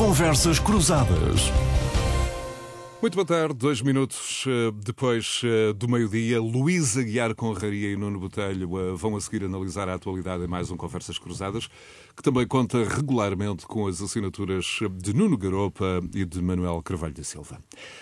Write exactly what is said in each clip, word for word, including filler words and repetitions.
Conversas Cruzadas. Muito boa tarde, dois minutos uh, depois uh, do meio-dia, Luís Aguiar Conraria e Nuno Botelho uh, vão a seguir analisar a atualidade em mais um Conversas Cruzadas, que também conta regularmente com as assinaturas de Nuno Garopa e de Manuel Carvalho da Silva.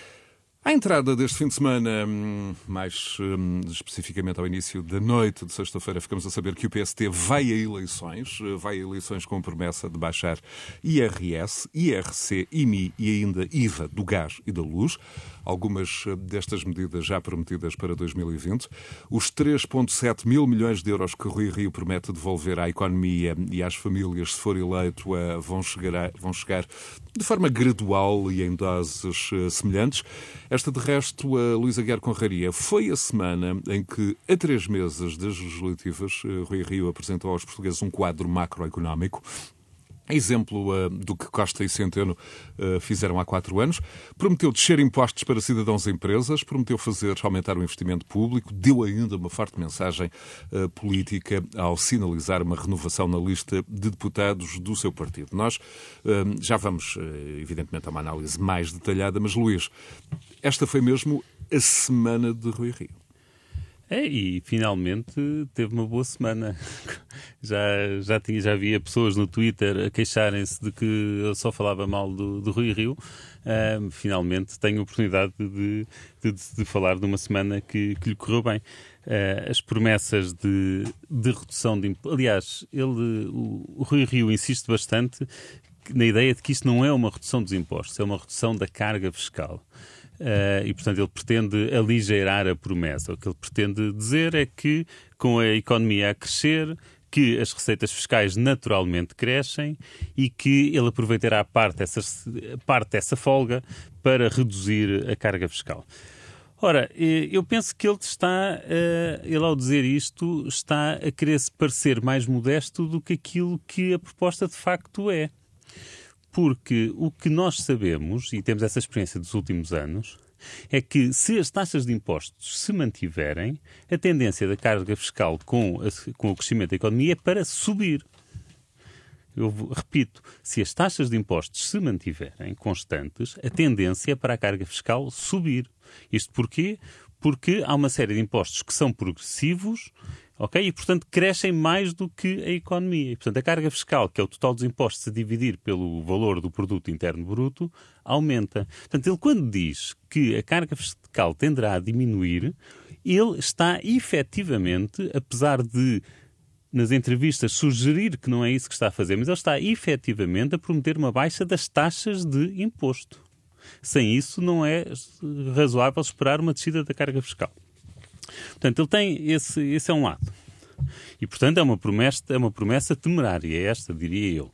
À entrada deste fim de semana, mais um, especificamente ao início da noite de sexta-feira, ficamos a saber que o P S T vai a eleições, vai a eleições com promessa de baixar I R S, I R C, I M I e ainda I V A do gás e da luz. Algumas destas medidas já prometidas para dois mil e vinte. Os três vírgula sete mil milhões de euros que Rui Rio promete devolver à economia e às famílias, se for eleito, vão chegar, a, vão chegar de forma gradual e em doses semelhantes. Esta, de resto, a Luís Aguiar Conraria, foi a semana em que, a três meses das legislativas, Rui Rio apresentou aos portugueses um quadro macroeconómico. Exemplo uh, do que Costa e Centeno uh, fizeram há quatro anos. Prometeu descer impostos para cidadãos e empresas, prometeu fazer aumentar o investimento público, deu ainda uma forte mensagem uh, política ao sinalizar uma renovação na lista de deputados do seu partido. Nós uh, já vamos, uh, evidentemente, a uma análise mais detalhada, mas, Luís, esta foi mesmo a semana de Rui Rio. É, e finalmente teve uma boa semana. Já, já, tinha, já havia pessoas no Twitter a queixarem-se de que eu só falava mal do, do Rui Rio. Uh, finalmente tenho a oportunidade de, de, de falar de uma semana que, que lhe correu bem. Uh, as promessas de, de redução de impostos. Aliás, ele, o, o Rui Rio insiste bastante na ideia de que isto não é uma redução dos impostos, é uma redução da carga fiscal. Uh, e, portanto, ele pretende aligeirar a promessa. O que ele pretende dizer é que, com a economia a crescer, que as receitas fiscais naturalmente crescem e que ele aproveitará parte dessa, parte dessa folga para reduzir a carga fiscal. Ora, eu penso que ele está, ele ao dizer isto, está a querer se parecer mais modesto do que aquilo que a proposta de facto é. Porque o que nós sabemos, e temos essa experiência dos últimos anos, é que se as taxas de impostos se mantiverem, a tendência da carga fiscal com, a, com o crescimento da economia é para subir. Eu repito, se as taxas de impostos se mantiverem constantes, a tendência é para a carga fiscal subir. Isto porquê? Porque há uma série de impostos que são progressivos, ok? E, portanto, crescem mais do que a economia. E, portanto, a carga fiscal, que é o total dos impostos a dividir pelo valor do produto interno bruto, aumenta. Portanto, ele quando diz que a carga fiscal tenderá a diminuir, ele está efetivamente, apesar de, nas entrevistas, sugerir que não é isso que está a fazer, mas ele está efetivamente a prometer uma baixa das taxas de imposto. Sem isso, não é razoável esperar uma descida da carga fiscal. Portanto, ele tem esse, esse é um lado. E, portanto, é uma promessa, é uma promessa temerária, esta, diria eu.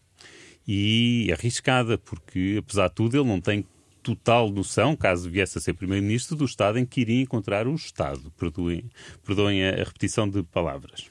E arriscada, porque, apesar de tudo, ele não tem total noção, caso viesse a ser Primeiro-Ministro, do Estado em que iria encontrar o Estado. Perdoem, perdoem a, a repetição de palavras.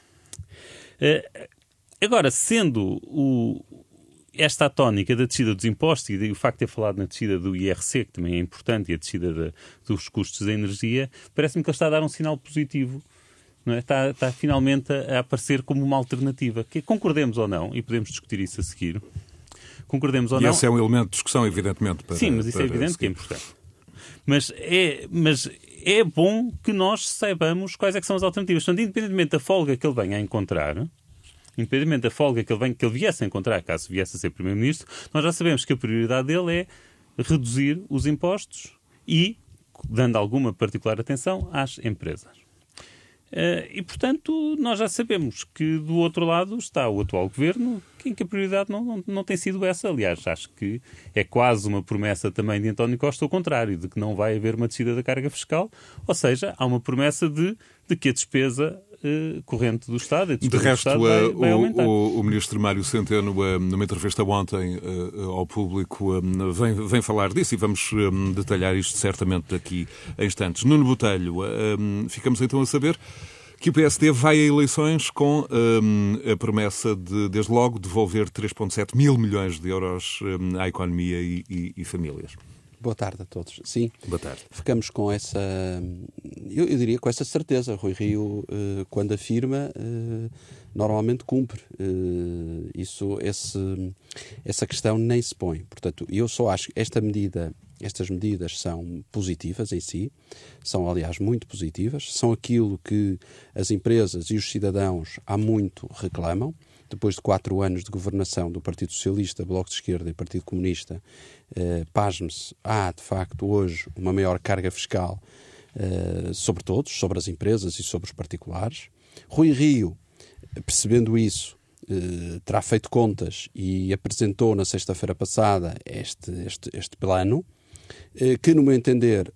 Uh, agora, sendo o... esta a tónica da descida dos impostos e o facto de ter falado na descida do I R C, que também é importante, e a descida de, dos custos da energia, parece-me que ele está a dar um sinal positivo. Não é? está, está finalmente a, a aparecer como uma alternativa. Que, concordemos ou não, e podemos discutir isso a seguir, concordemos ou e não... E esse é um elemento de discussão, evidentemente. Para, Sim, mas isso é evidente que é importante. Mas é, mas é bom que nós saibamos quais é que são as alternativas. Portanto, independentemente da folga que ele venha a encontrar... Independentemente da folga que ele, vem, que ele viesse a encontrar, caso viesse a ser Primeiro-Ministro, nós já sabemos que a prioridade dele é reduzir os impostos e dando alguma particular atenção às empresas. Uh, e, portanto, nós já sabemos que do outro lado está o atual governo, em que a prioridade não, não, não tem sido essa. Aliás, acho que é quase uma promessa também de António Costa, ao contrário, de que não vai haver uma descida da carga fiscal, ou seja, há uma promessa de, de que a despesa Uh, corrente do Estado. De resto, Estado vai, vai aumentar. O, o, o ministro Mário Centeno, uh, numa entrevista ontem uh, ao público, uh, vem, vem falar disso e vamos um, detalhar isto certamente daqui a instantes. Nuno Botelho, uh, um, ficamos então a saber que o P S D vai a eleições com um, a promessa de, desde logo, devolver três vírgula sete mil milhões de euros um, à economia e, e, e famílias. Boa tarde a todos. Sim, boa tarde. Ficamos com essa, eu, eu diria com essa certeza. Rui Rio, eh, quando afirma, eh, normalmente cumpre. Eh, isso, esse, essa questão nem se põe. Portanto, eu só acho que esta medida, estas medidas são positivas em si, são aliás muito positivas, são aquilo que as empresas e os cidadãos há muito reclamam. Depois de quatro anos de governação do Partido Socialista, Bloco de Esquerda e Partido Comunista, eh, pasme-se, há de facto hoje uma maior carga fiscal eh, sobre todos, sobre as empresas e sobre os particulares. Rui Rio, percebendo isso, eh, terá feito contas e apresentou na sexta-feira passada este, este, este plano, eh, que, no meu entender,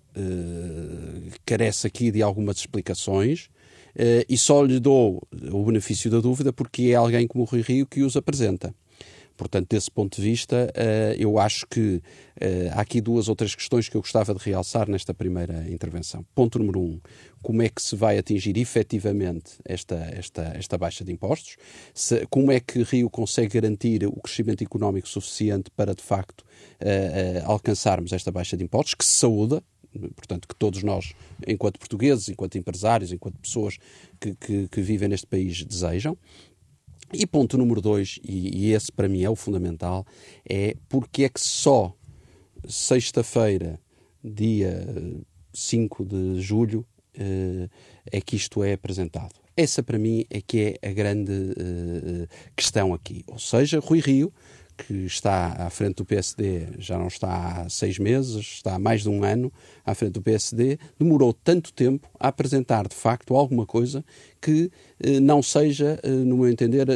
eh, carece aqui de algumas explicações. Uh, e só lhe dou o benefício da dúvida porque é alguém como o Rui Rio que os apresenta. Portanto, desse ponto de vista, uh, eu acho que uh, há aqui duas ou três questões que eu gostava de realçar nesta primeira intervenção. Ponto número um, como é que se vai atingir efetivamente esta, esta, esta baixa de impostos? Se, como é que Rio consegue garantir o crescimento económico suficiente para, de facto, uh, uh, alcançarmos esta baixa de impostos, que se saúda? Portanto, que todos nós, enquanto portugueses, enquanto empresários, enquanto pessoas que, que, que vivem neste país, desejam. E ponto número dois, e, e esse para mim é o fundamental, é porque é que só sexta-feira, dia cinco de julho, é que isto é apresentado. Essa para mim é que é a grande questão aqui. Ou seja, Rui Rio, que está à frente do P S D, já não está há seis meses, está há mais de um ano à frente do P S D, demorou tanto tempo a apresentar, de facto, alguma coisa que eh, não seja, eh, no meu entender,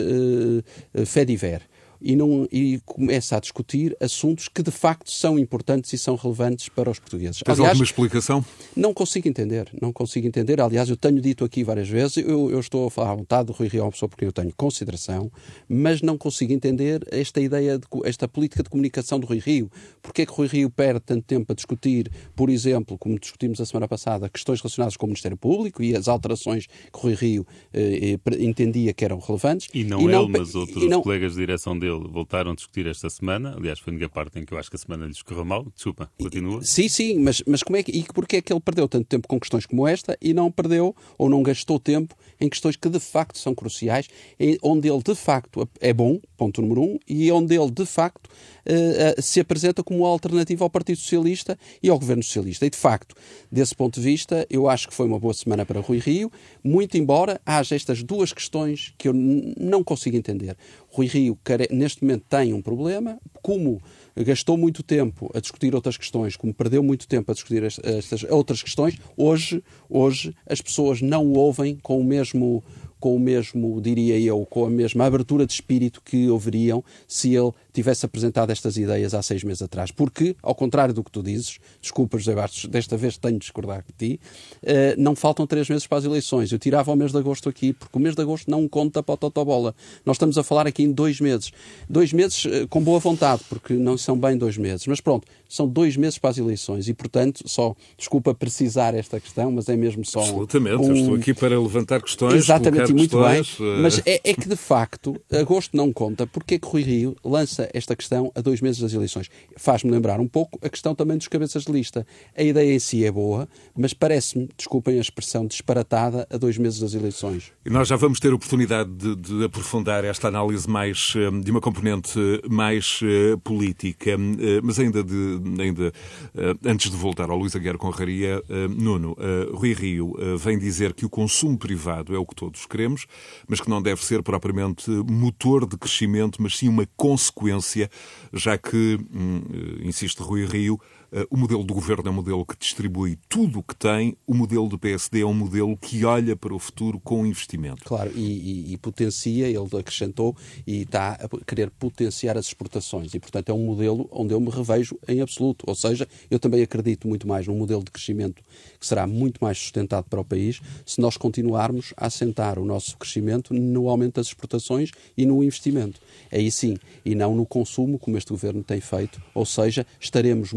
eh, fé de ver. E, não, e começa a discutir assuntos que de facto são importantes e são relevantes para os portugueses. Tens Aliás, alguma explicação? Não consigo entender, não consigo entender. Aliás, eu tenho dito aqui várias vezes, eu, eu estou a falar à vontade do Rui Rio, uma pessoa por quem eu tenho consideração, mas não consigo entender esta ideia, de, esta política de comunicação do Rui Rio. Porquê é que Rui Rio perde tanto tempo a discutir, por exemplo, como discutimos a semana passada, questões relacionadas com o Ministério Público e as alterações que Rui Rio eh, entendia que eram relevantes? E não, e não ele, mas outros não... colegas de direção dele voltaram a discutir esta semana. Aliás, foi a única parte em que eu acho que a semana lhes correu mal. Desculpa, continua. Sim, sim, mas, mas como é que, e porquê é que ele perdeu tanto tempo com questões como esta e não perdeu ou não gastou tempo em questões que de facto são cruciais, onde ele de facto é bom, ponto número um, e onde ele de facto uh, uh, se apresenta como alternativa ao Partido Socialista e ao Governo Socialista. E de facto, desse ponto de vista, eu acho que foi uma boa semana para Rui Rio, muito embora haja estas duas questões que eu n- não consigo entender. Rui Rio, neste momento, tem um problema, como gastou muito tempo a discutir outras questões, como perdeu muito tempo a discutir estas outras questões, hoje, hoje as pessoas não o ouvem com o mesmo, com o mesmo, diria eu, com a mesma abertura de espírito que ouviriam se ele tivesse apresentado estas ideias há seis meses atrás. Porque, ao contrário do que tu dizes, desculpa, José Bastos, desta vez tenho de discordar de ti, uh, não faltam três meses para as eleições. Eu tirava o mês de agosto aqui, porque o mês de agosto não conta para a totobola. Nós estamos a falar aqui em dois meses. Dois meses uh, com boa vontade, porque não são bem dois meses. Mas pronto, são dois meses para as eleições e, portanto, só, desculpa precisar esta questão, mas é mesmo só... Absolutamente, um... eu estou aqui para levantar questões, Exatamente, e muito questões, bem, uh... mas é, é que, de facto, agosto não conta. Porque é que Rui Rio lança esta questão a dois meses das eleições? Faz-me lembrar um pouco a questão também dos cabeças de lista. A ideia em si é boa, mas parece-me, desculpem a expressão, disparatada a dois meses das eleições. E nós já vamos ter oportunidade de, de aprofundar esta análise mais, de uma componente mais uh, política, uh, mas ainda, de, ainda uh, antes de voltar ao Luís Aguiar Conraria, uh, Nuno, uh, Rui Rio uh, vem dizer que o consumo privado é o que todos queremos, mas que não deve ser propriamente motor de crescimento, mas sim uma consequência, já que, hum, insiste Rui Rio, o modelo do governo é um modelo que distribui tudo o que tem, o modelo do P S D é um modelo que olha para o futuro com investimento. Claro, e, e, e potencia, ele acrescentou, e está a querer potenciar as exportações. E, portanto, é um modelo onde eu me revejo em absoluto. Ou seja, eu também acredito muito mais num modelo de crescimento que será muito mais sustentado para o país se nós continuarmos a assentar o nosso crescimento no aumento das exportações e no investimento. Aí sim, e não no consumo, como este governo tem feito. Ou seja, estaremos muito mais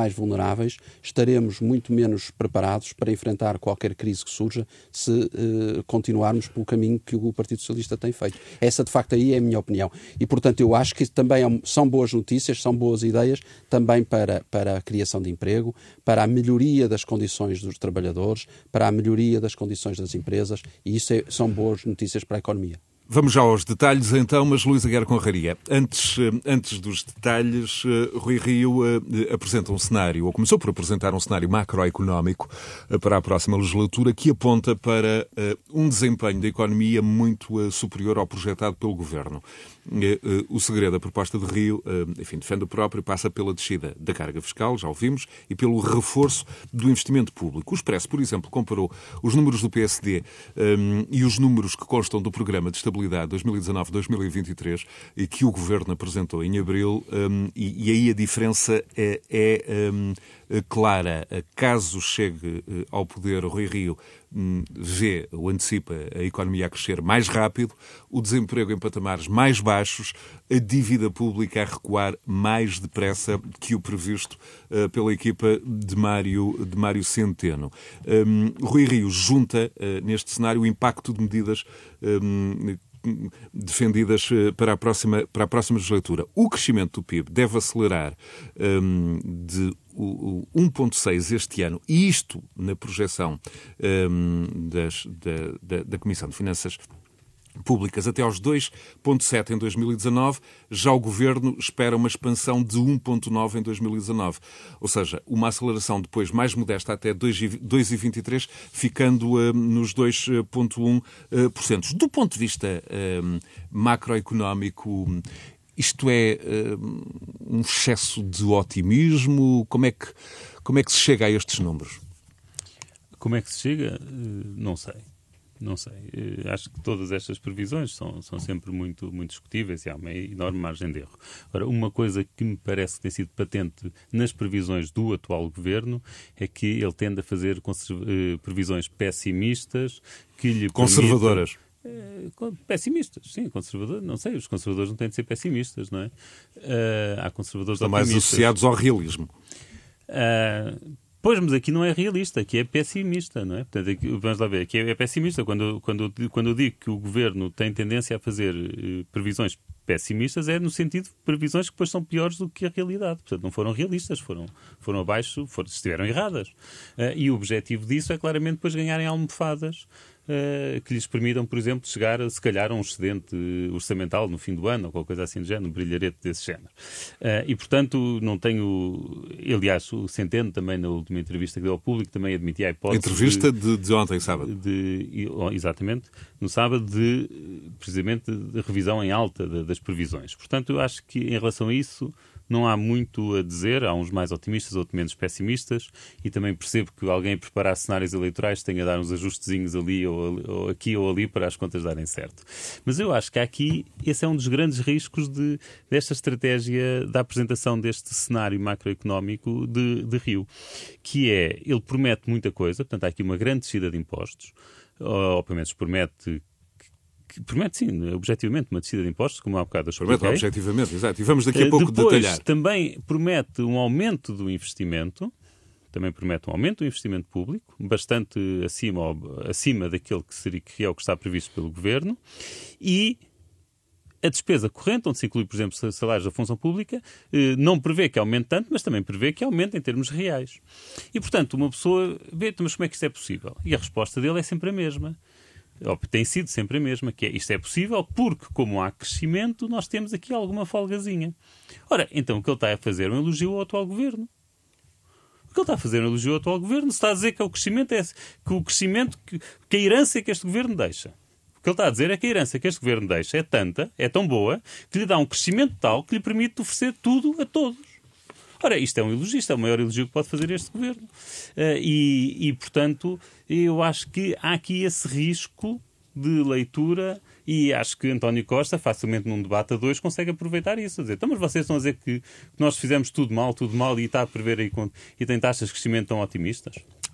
mais vulneráveis, estaremos muito menos preparados para enfrentar qualquer crise que surja se uh, continuarmos pelo caminho que o Partido Socialista tem feito. Essa, de facto, aí é a minha opinião. E, portanto, eu acho que também são boas notícias, são boas ideias também para, para a criação de emprego, para a melhoria das condições dos trabalhadores, para a melhoria das condições das empresas, e isso é, são boas notícias para a economia. Vamos já aos detalhes, então, mas Luís Aguiar Conraria. Antes, antes dos detalhes, Rui Rio apresenta um cenário, ou começou por apresentar um cenário macroeconómico para a próxima legislatura que aponta para um desempenho da economia muito superior ao projetado pelo Governo. O segredo da proposta de Rio, enfim, defende o próprio, passa pela descida da carga fiscal, já ouvimos, e pelo reforço do investimento público. O Expresso, por exemplo, comparou os números do P S D um, e os números que constam do Programa de Estabilidade dois mil e dezanove a dois mil e vinte e três e que o Governo apresentou em abril, um, e, e aí a diferença é, é um, clara. Caso chegue ao poder, Rui Rio vê ou antecipa a economia a crescer mais rápido, o desemprego em patamares mais baixos, a dívida pública a recuar mais depressa que o previsto uh, pela equipa de Mário, de Mário Centeno. Um, Rui Rio junta uh, neste cenário o impacto de medidas um, defendidas para a próxima, para a próxima legislatura. O crescimento do P I B deve acelerar um, de um vírgula seis este ano, e isto na projeção um, das, da, da, da Comissão de Finanças Públicas até aos dois vírgula sete em dois mil e dezanove, já o Governo espera uma expansão de um vírgula nove em dois mil e dezanove. Ou seja, uma aceleração depois mais modesta até dois vírgula vinte e três, ficando uh, nos dois vírgula um por cento. Do ponto de vista uh, macroeconómico, isto é uh, um excesso de otimismo? Como é que, como é que se chega a estes números? Como é que se chega? Uh, não sei. Não sei. Uh, acho que todas estas previsões são, são sempre muito, muito discutíveis e há uma enorme margem de erro. Ora, uma coisa que me parece que tem sido patente nas previsões do atual Governo é que ele tende a fazer uh, previsões pessimistas que lhe conservadoras. Permitam... Pessimistas, sim, conservadores, não sei, os conservadores não têm de ser pessimistas, não é? Uh, há conservadores Estão mais associados ao realismo. Uh, pois, mas aqui não é realista, aqui é pessimista, não é? Portanto, aqui, vamos lá ver, aqui é pessimista. Quando, quando, quando eu digo que o Governo tem tendência a fazer uh, previsões pessimistas, é no sentido de previsões que depois são piores do que a realidade. Portanto, não foram realistas, foram, foram abaixo, foram, estiveram erradas. Uh, e o objetivo disso é claramente depois ganharem almofadas Uh, que lhes permitam, por exemplo, chegar, se calhar, a um excedente orçamental no fim do ano, ou qualquer coisa assim do género, um brilharete desse género. Uh, e, portanto, não tenho... Aliás, o Centeno também, na última entrevista que deu ao público, também admitia a hipótese... Entrevista de, de, de ontem, sábado. De, exatamente, no sábado, de, precisamente, de revisão em alta de, das previsões. Portanto, eu acho que, em relação a isso, não há muito a dizer. Há uns mais otimistas, outros menos pessimistas, e também percebo que alguém a preparar cenários eleitorais tenha a dar uns ajustezinhos ali ou, ou aqui ou ali para as contas darem certo. Mas eu acho que aqui esse é um dos grandes riscos de, desta estratégia da apresentação deste cenário macroeconómico de, de Rio, que é, ele promete muita coisa, portanto há aqui uma grande descida de impostos, ou pelo menos promete... Promete, sim, objetivamente, uma descida de impostos, como há bocado eu expliquei. Promete objetivamente, exato. E vamos daqui a pouco Depois, detalhar. Também promete um aumento do investimento, também promete um aumento do investimento público, bastante acima, acima daquele que, seria, que é o que está previsto pelo Governo, e a despesa corrente, onde se inclui, por exemplo, salários da função pública, não prevê que aumente tanto, mas também prevê que aumente em termos reais. E, portanto, uma pessoa vê, mas como é que isto é possível? E a resposta dele é sempre a mesma. Tem sido sempre a mesma, que é, isto é possível porque, como há crescimento, nós temos aqui alguma folgazinha. Ora, então o que ele está a fazer é um elogio ao atual Governo. O que ele está a fazer é um elogio ao atual Governo. Se está a dizer que, é o crescimento é, que o crescimento, que, que a herança que este Governo deixa. O que ele está a dizer é que a herança que este Governo deixa é tanta, é tão boa, que lhe dá um crescimento tal que lhe permite oferecer tudo a todos. Ora, isto é um elogio, isto é o maior elogio que pode fazer este Governo. Uh, e, e, portanto, eu acho que há aqui esse risco de leitura e acho que António Costa, facilmente num debate a dois, consegue aproveitar isso. A dizer, então, mas vocês estão a dizer que nós fizemos tudo mal, tudo mal e está a prever aí e tem taxas de crescimento tão otimistas?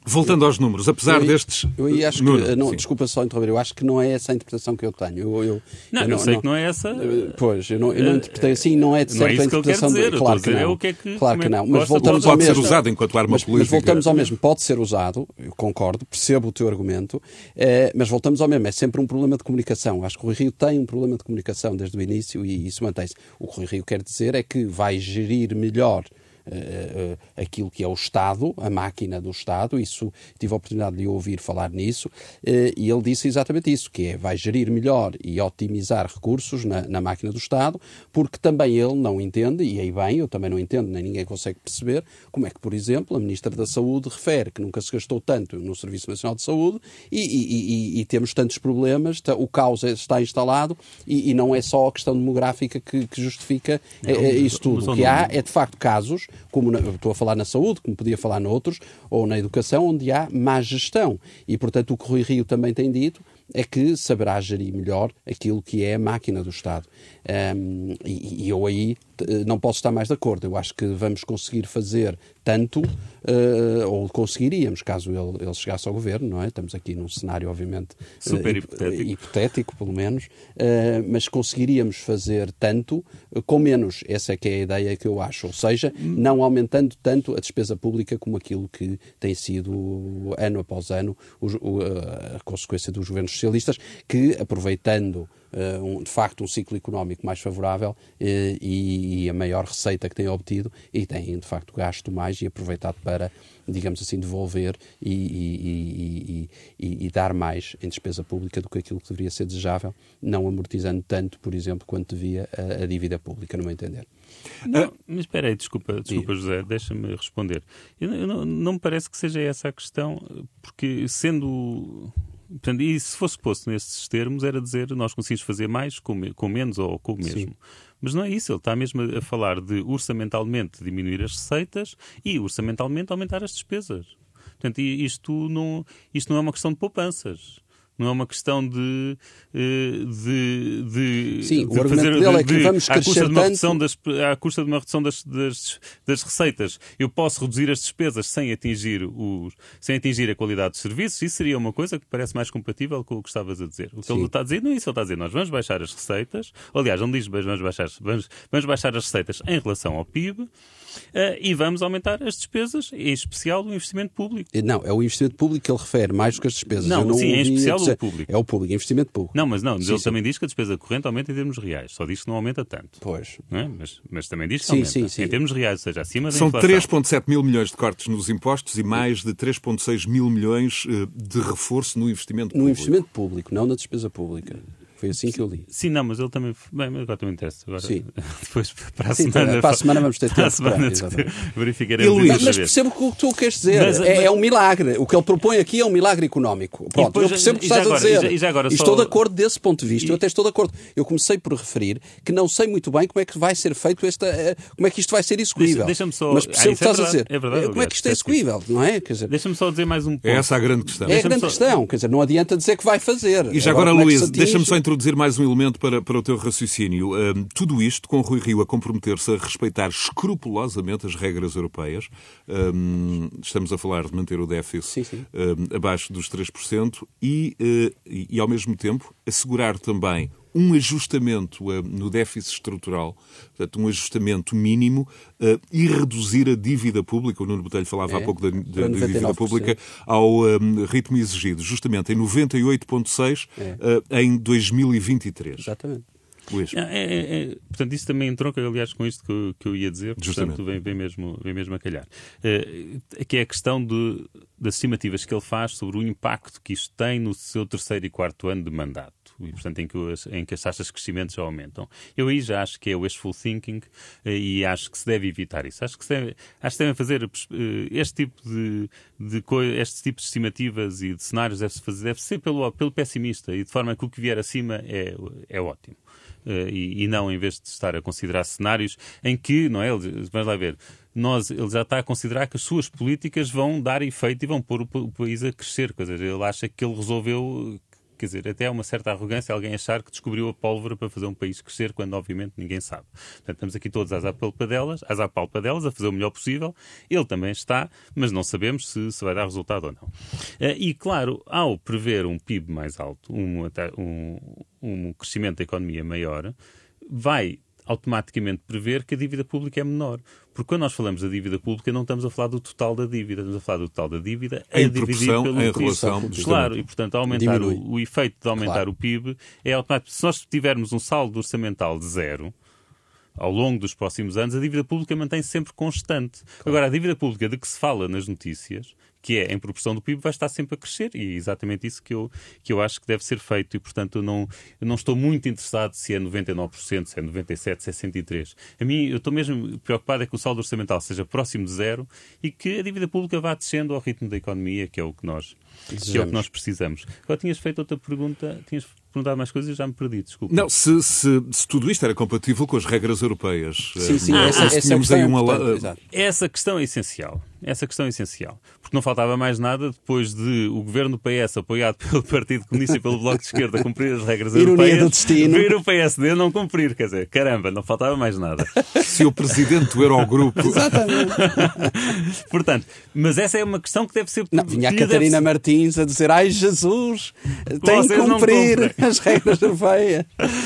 Voltando eu, aos números, apesar eu, destes... Eu aí acho Nuno, que... Não, desculpa só interromper. Eu acho que não é essa a interpretação que eu tenho. Eu, eu, não, eu, eu não, sei não, que não é essa... Pois, eu não, eu não interpretei assim. Não é de certo não é a interpretação... Que eu quero dizer. De, claro que não. É o que é que, claro que não. Mas voltamos ao mesmo. Pode ser usado enquanto arma mas, política. Mas voltamos ao mesmo. Pode ser usado. Eu concordo. Percebo o teu argumento. Eh, mas voltamos ao mesmo. É sempre um problema de comunicação. Acho que o Rui Rio tem um problema de comunicação desde o início e isso mantém-se. O que o Rui Rio quer dizer é que vai gerir melhor Uh, uh, aquilo que é o Estado, a máquina do Estado. Isso, tive a oportunidade de ouvir falar nisso, uh, e ele disse exatamente isso, que é, vai gerir melhor e otimizar recursos na, na máquina do Estado, porque também ele não entende, e aí bem, eu também não entendo, nem ninguém consegue perceber, como é que, por exemplo, a Ministra da Saúde refere que nunca se gastou tanto no Serviço Nacional de Saúde e, e, e, e temos tantos problemas, o caos está instalado e, e não é só a questão demográfica que, que justifica é, é, isso tudo. O que há é, de facto, casos como na, estou a falar na saúde, como podia falar noutros, ou na educação, onde há má gestão. E, portanto, o que o Rui Rio também tem dito é que saberá gerir melhor aquilo que é a máquina do Estado. Um, e, e eu aí não posso estar mais de acordo. Eu acho que vamos conseguir fazer tanto, uh, ou conseguiríamos, caso ele, ele chegasse ao governo, não é? Estamos aqui num cenário, obviamente, super uh, hipotético. hipotético, pelo menos, uh, mas conseguiríamos fazer tanto uh, com menos. Essa é que é a ideia que eu acho. Ou seja, não aumentando tanto a despesa pública como aquilo que tem sido, ano após ano, o, o, a consequência dos governos socialistas, que, aproveitando Uh, um, de facto um ciclo económico mais favorável uh, e, e a maior receita que têm obtido e têm de facto gasto mais e aproveitado para, digamos assim, devolver e, e, e, e, e dar mais em despesa pública do que aquilo que deveria ser desejável, não amortizando tanto, por exemplo, quanto devia a, a dívida pública, no meu entender. Não, mas espera aí, desculpa, desculpa José, deixa-me responder. Eu, eu não, não me parece que seja essa a questão, porque sendo... Portanto, e se fosse posto nesses termos, era dizer nós conseguimos fazer mais com, me, com menos ou com o mesmo. Sim. Mas não é isso, ele está mesmo a falar de orçamentalmente diminuir as receitas e orçamentalmente aumentar as despesas. Portanto, isto não, isto não é uma questão de poupanças. Não é uma questão de, de, de, Sim, de o fazer argumento dele é que vamos à custa de uma redução tanto... das, à custa de uma redução das, das, das receitas. Eu posso reduzir as despesas sem atingir, os, sem atingir a qualidade dos serviços. Isso seria uma coisa que parece mais compatível com o que estavas a dizer. O que Sim. ele está a dizer não é isso. Ele está a dizer nós vamos baixar as receitas. Aliás, não diz vamos baixar, vamos, vamos baixar as receitas em relação ao P I B. Uh, e vamos aumentar as despesas, em especial o investimento público. Não, é o investimento público que ele refere, mais do que as despesas. Não, Eu não sim, em especial dizer... o público. É o público, investimento público. Não, mas não, sim, ele sim. também diz que a despesa corrente aumenta em termos reais, só diz que não aumenta tanto. Pois. Não é? mas, mas também diz que sim, aumenta, sim, sim. em termos reais, ou seja, acima da São inflação. três vírgula sete mil milhões de cortes nos impostos e mais de três vírgula seis mil milhões de reforço no investimento público. No investimento público, não na despesa pública. Foi assim que eu li. Sim, não, mas ele também... Bem, agora também interessa. Agora, Sim. Depois, para a Sim, semana... Para a semana vamos ter tempo. Para a semana verificaremos Luís, isso. Mas percebo o que tu queres dizer. Mas, é, mas... é um milagre. O que ele propõe aqui é um milagre económico. Pronto, depois, eu percebo o que estás agora, a dizer. E, já, e, já agora, e só... estou de acordo desse ponto de vista. E... Eu até estou de acordo. Eu comecei por referir que não sei muito bem como é que vai ser feito esta... Como é que isto vai ser execuível. Deixa, deixa-me só... Mas percebo o ah, que estás é a dizer. É verdade, como é que isto é execuível, não é? Quer dizer... Deixa-me só dizer mais um ponto. É essa a grande questão. É a grande só... questão. Quer dizer, não adianta dizer que vai fazer. E já agora, agora Luís, deixa-me só introduzir mais um elemento para, para o teu raciocínio. Um, tudo isto com Rui Rio a comprometer-se a respeitar escrupulosamente as regras europeias. Um, estamos a falar de manter o déficit sim, sim. Um, abaixo dos três por cento e, uh, e, e, ao mesmo tempo, assegurar também um ajustamento uh, no déficit estrutural, portanto, um ajustamento mínimo uh, e reduzir a dívida pública. O Nuno Botelho falava é, há pouco da, da, da dívida pública ao um, ritmo exigido, justamente em noventa e oito vírgula seis é. uh, em dois mil e vinte e três. Exatamente. É, é, é, portanto, isso também entronca, aliás, com isto que eu, que eu ia dizer, Justamente. portanto, vem, vem, mesmo, vem mesmo a calhar. É, que é a questão de, das estimativas que ele faz sobre o impacto que isto tem no seu terceiro e quarto ano de mandato, e, portanto, em que, em que as taxas de crescimento já aumentam. Eu aí já acho que é wishful thinking e acho que se deve evitar isso. Acho que se deve, acho que devem fazer este tipo de, de este tipo de estimativas e de cenários deve, -se fazer, deve ser pelo, pelo pessimista e de forma que o que vier acima é, é ótimo. Uh, e, e não em vez de estar a considerar cenários em que, não é? Vamos lá ver, nós, ele já está a considerar que as suas políticas vão dar efeito e vão pôr o, o país a crescer. Quer dizer, ele acha que ele resolveu, quer dizer, até há uma certa arrogância alguém achar que descobriu a pólvora para fazer um país crescer, quando obviamente ninguém sabe. Portanto, estamos aqui todos às apalpadelas, às apalpadelas, a fazer o melhor possível. Ele também está, mas não sabemos se, se vai dar resultado ou não. Uh, e, claro, ao prever um P I B mais alto, um, um, um crescimento da economia maior, vai automaticamente prever que a dívida pública é menor. Porque quando nós falamos da dívida pública, não estamos a falar do total da dívida, estamos a falar do total da dívida a dividir pelo em relação, claro, e portanto aumentar o, o efeito de aumentar claro. o P I B é automático. Se nós tivermos um saldo orçamental de zero, ao longo dos próximos anos, a dívida pública mantém-se sempre constante. Claro. Agora, a dívida pública de que se fala nas notícias, que é em proporção do P I B, vai estar sempre a crescer, e é exatamente isso que eu, que eu acho que deve ser feito, e portanto eu não, eu não estou muito interessado se é noventa e nove por cento, se é noventa e sete por cento, se é cento e três por cento. A mim, eu estou mesmo preocupado é que o saldo orçamental seja próximo de zero e que a dívida pública vá descendo ao ritmo da economia, que é o que nós, que é o que nós precisamos. Agora, tinhas feito outra pergunta, tinhas perguntado mais coisas e já me perdi, desculpa. Não, se, se, se tudo isto era compatível com as regras europeias. Sim, sim, ah, essa, essa questão é importante. Essa questão é essencial. Essa questão é essencial. Porque não faltava mais nada depois de o governo do P S, apoiado pelo Partido Comunista e pelo Bloco de Esquerda, cumprir as regras Ironia europeias, do destino. ver o P S D não cumprir. Quer dizer, caramba, não faltava mais nada. Se o presidente do Eurogrupo... Exatamente. Portanto, mas essa é uma questão que deve ser... Não, vinha a Catarina ser... Martins a dizer: ai Jesus, tem que cumprir as regras europeias.